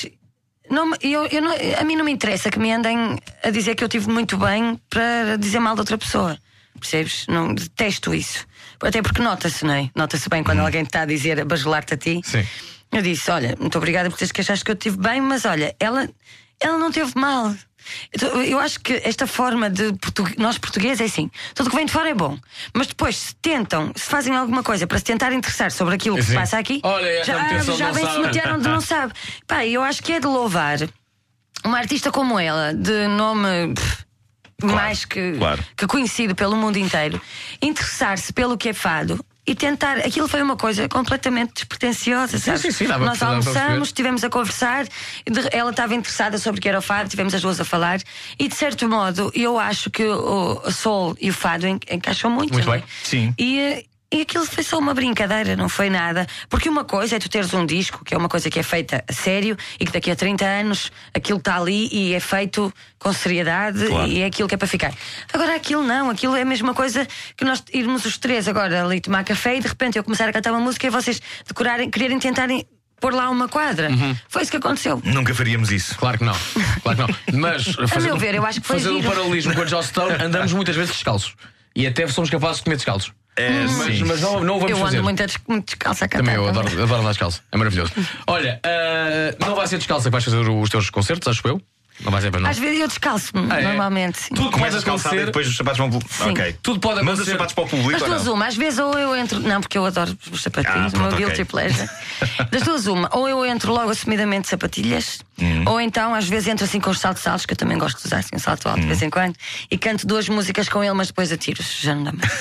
a mim não me interessa que me andem a dizer que eu tive muito bem para dizer mal de outra pessoa. Percebes? Não detesto isso. Até porque nota-se, não é? Nota-se bem quando alguém te está a dizer, a bajular-te a ti.
Sim.
Eu disse: olha, muito obrigada por teres que achaste que eu tive bem, mas olha, ela não teve mal. Eu acho que esta forma de nós portugueses é assim: tudo que vem de fora é bom, mas depois se fazem alguma coisa para se tentar interessar sobre aquilo que se passa aqui,
olha,
já vem se meter onde não sabe. Pá, eu acho que é de louvar uma artista como ela, de nome mais que conhecido pelo mundo inteiro, interessar-se pelo que é fado e tentar. Aquilo foi uma coisa completamente despretensiosa, sabe?
Sim,
nós almoçamos, estivemos a conversar, ela estava interessada sobre o que era o fado, estivemos as duas a falar, e de certo modo eu acho que o soul e o fado encaixam muito
bem. Sim.
E aquilo foi só uma brincadeira, não foi nada. Porque uma coisa é tu teres um disco, que é uma coisa que é feita a sério, e que daqui a 30 anos aquilo está ali e é feito com seriedade, e é aquilo que é para ficar. Agora aquilo não, aquilo é a mesma coisa que nós irmos os três agora ali tomar café e de repente eu começar a cantar uma música e vocês decorarem, quererem tentarem pôr lá uma quadra. Foi isso que aconteceu.
Nunca faríamos isso.
Claro que não. Mas
a meu ver, eu acho que foi
fazendo um paralelismo com a Joss Stone, andamos muitas vezes descalços. E até somos capazes de comer descalços. Mas não vamos fazer.
Eu ando muito descalça a cantar.
Também eu adoro andar descalço. É maravilhoso. Olha, não vai ser descalça que vais fazer os teus concertos, acho eu. Não vai ser para não.
Às vezes eu descalço-me, normalmente. Sim.
Tudo começa a calçar e depois os sapatos vão. Ok.
Tudo pode acontecer.
Mas os sapatos para o público.
Das duas, uma. Às vezes ou eu entro. Não, porque eu adoro os sapatinhos, o meu guilty pleasure. Das duas, uma. Ou eu entro logo assumidamente de sapatilhas, ou então às vezes entro assim com os saltos altos, que eu também gosto de usar assim um salto alto de vez em quando, e canto 2 músicas com ele, mas depois atiro-se. Já não dá mais.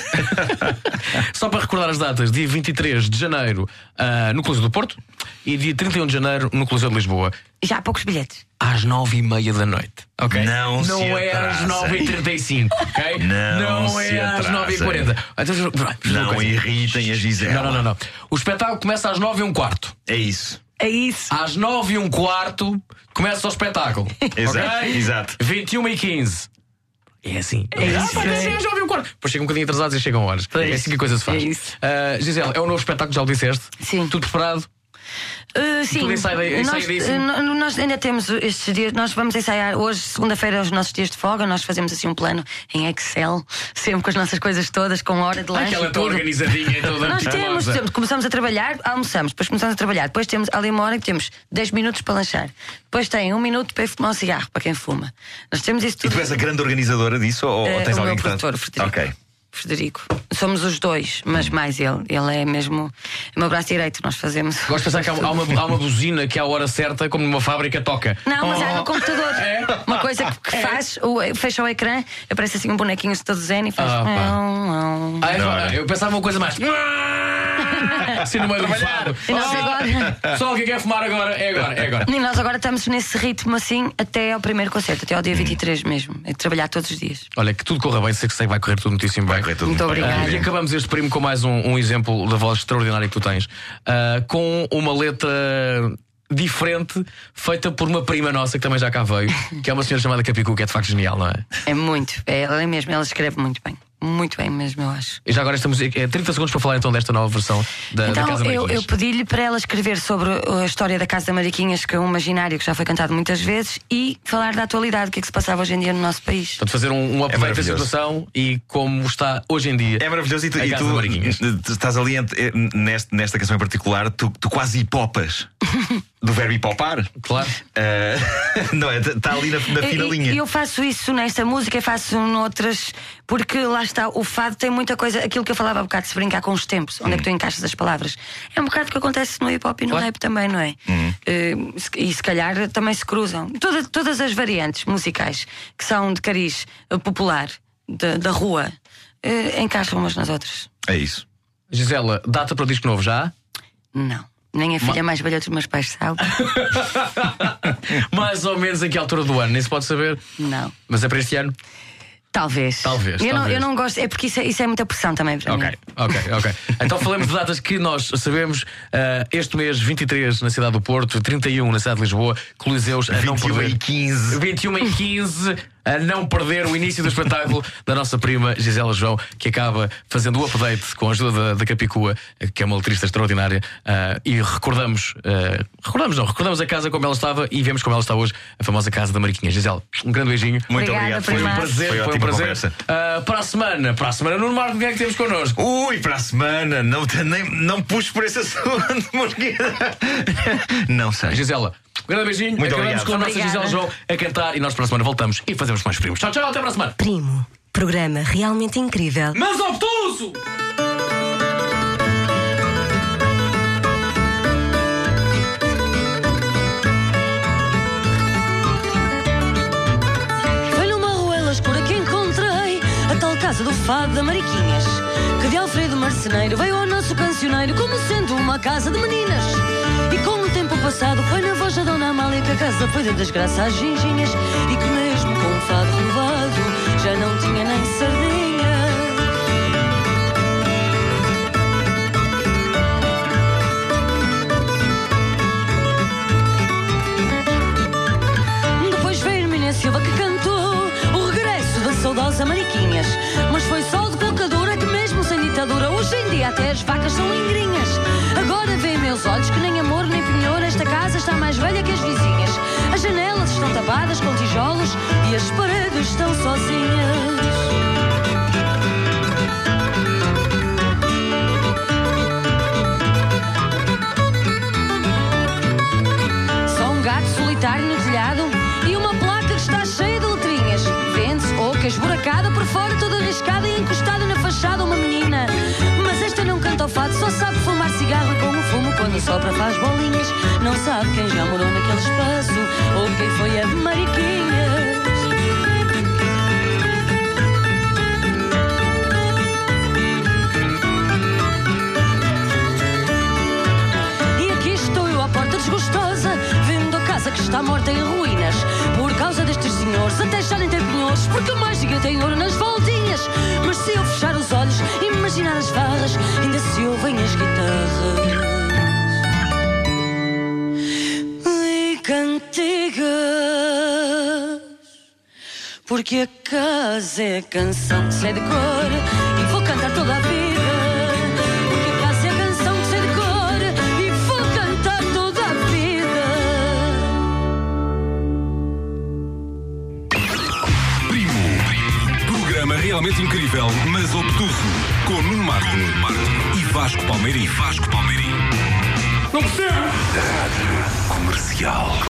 Só para recordar as datas: dia 23 de janeiro no Coliseu do Porto e dia 31 de janeiro no Coliseu de Lisboa.
Já há poucos bilhetes.
Às 9h30 da noite. Ok?
Não
é às 9h35, ok?
Não
é às 9h40.
Não irritem a Gisela.
Não. O espetáculo começa às 9h15.
É isso.
É isso.
Às 9h15 começa o espetáculo.
Exato.
21h15. É assim.
É isso.
Depois chegam um bocadinho atrasados e chegam horas. É assim que a coisa se faz. Gisela, é o novo espetáculo, já o disseste?
Sim.
Tudo preparado?
Sim,
nós
ainda temos estes dias. Nós vamos ensaiar hoje, segunda-feira, os nossos dias de folga. Nós fazemos assim um plano em Excel, sempre com as nossas coisas todas, com hora de lanche.
Aquela toda organizadinha, toda.
Nós temos, começamos a trabalhar, almoçamos, depois começamos a trabalhar, depois temos ali uma hora que temos 10 minutos para lanchar, depois tem 1 minuto para ir fumar um cigarro, para quem fuma. Nós temos isso tudo.
E tu és a grande organizadora disso ou tens alguém que
está?
Ok.
Frederico. Somos os dois, mas mais ele. Ele é mesmo o meu braço direito. Nós fazemos.
Gosto de pensar que há uma buzina que à hora certa, como numa fábrica, toca.
Não, mas é no computador. Uma coisa que faz, fecha o ecrã, aparece assim um bonequinho de todo zen e faz.
Eu pensava uma coisa mais. Assim no meio do fado. Só quem quer fumar agora é agora.
E nós agora estamos nesse ritmo assim até ao primeiro concerto, até ao dia 23 mesmo. É de trabalhar todos os dias.
Olha, que tudo corra bem, sei que vai correr tudo muitíssimo bem.
Muito obrigada.
E acabamos este primo com mais um exemplo da voz extraordinária que tu tens, com uma letra diferente, feita por uma prima nossa que também já cá veio, que é uma senhora chamada Capicu, que é de facto genial, não é?
É muito, ela é mesmo, ela escreve muito bem. Muito bem mesmo, eu acho.
E já agora estamos 30 segundos para falar então desta nova versão da Casa da Mariquinhas.
Eu pedi-lhe para ela escrever sobre a história da Casa da Mariquinhas, que é um imaginário que já foi cantado muitas vezes, e falar da atualidade, o que é que se passava hoje em dia no nosso país.
Portanto, fazer um update da situação e como está hoje em dia.
É maravilhoso. E tu estás ali nesta canção em particular, tu quase hipopas. Do verbo hipopar?
Claro.
Não é? Está ali na fina linha.
Eu faço isso nesta música, faço noutras, porque lá está, o fado tem muita coisa, aquilo que eu falava há bocado, de se brincar com os tempos, onde é que tu encaixas as palavras. É um bocado que acontece no hip hop e no rap também, não é? E se calhar também se cruzam. Todas as variantes musicais que são de cariz popular, da rua, encaixam umas nas outras.
É isso.
Gisela, data para o disco novo já?
Não. Nem a filha mais velha dos meus pais sabe. Mais
ou menos em que altura do ano? Nem se pode saber?
Não.
Mas é para este ano?
Talvez. Eu não gosto, é porque isso é muita pressão também para mim.
Ok. Então falamos de datas que nós sabemos. Este mês, 23 na cidade do Porto, 31 na cidade de Lisboa, Coliseus a não perder. 21h15. A não perder o início do espetáculo da nossa prima Gisela João, que acaba fazendo o update com a ajuda da Capicua, que é uma letrista extraordinária, e recordamos a casa como ela estava e vemos como ela está hoje, a famosa Casa da Mariquinha. Gisela, um grande beijinho.
Muito obrigado.
Foi um prazer.
Foi um prazer.
Para a semana, Nuno Marco, quem é que temos connosco?
Para a semana, não puxo por esse assunto, não sei.
Gisela, um grande beijinho.
Muito
Acabamos
obrigado.
com a nossa Gisela João a cantar e nós para a semana voltamos e fazemos mais primos. Tchau, até para a semana.
Primo, programa realmente incrível,
mas obtuso!
Foi numa rua escura que encontrei fado da Mariquinhas, que de Alfredo Marceneiro veio ao nosso cancioneiro como sendo uma casa de meninas. E com o tempo passado foi na voz da Dona Amália que a casa foi da desgraça às ginginhas, e que mesmo com o fado renovado já não tinha nem sardinha. Depois veio Hermínia Silva que cantou o regresso da saudosa Mariquinhas, mas foi só de colocadura que mesmo sem ditadura hoje em dia até as vacas são lingrinhas. Agora vê meus olhos que nem amor nem penhor esta casa está mais velha que as vizinhas. As janelas estão tapadas com tijolos e as paredes estão sozinhas. Só um gato solitário no telhado e uma placa que está cheia de letrinhas. Vende-se oca esburacada por fora, toda arriscada e encostada na fachada uma menina. Mas esta não canta ao fado, só sabe fumar cigarro e com o fumo quando sopra faz bolinhas. Não sabe quem já morou naquele espaço ou quem foi a Mariquinhas. E aqui estou eu à porta desgostosa, vendo a casa que está morta em ruínas. Por causa destes senhores, até já nem tem penhores, porque mais ninguém tem ouro nas voltinhas. Mas se eu fechar os olhos e imaginar as farras, ainda se ouvem as guitarras e cantigas. Porque a casa é a canção que sei de cor e vou cantar toda a vida. Porque a casa é a canção que sei de cor e vou cantar toda a vida.
Primo. Programa realmente incrível, mas obtuso. Com Nuno Marco e Vasco Palmeirim.
Não percebo!
Rádio Comercial.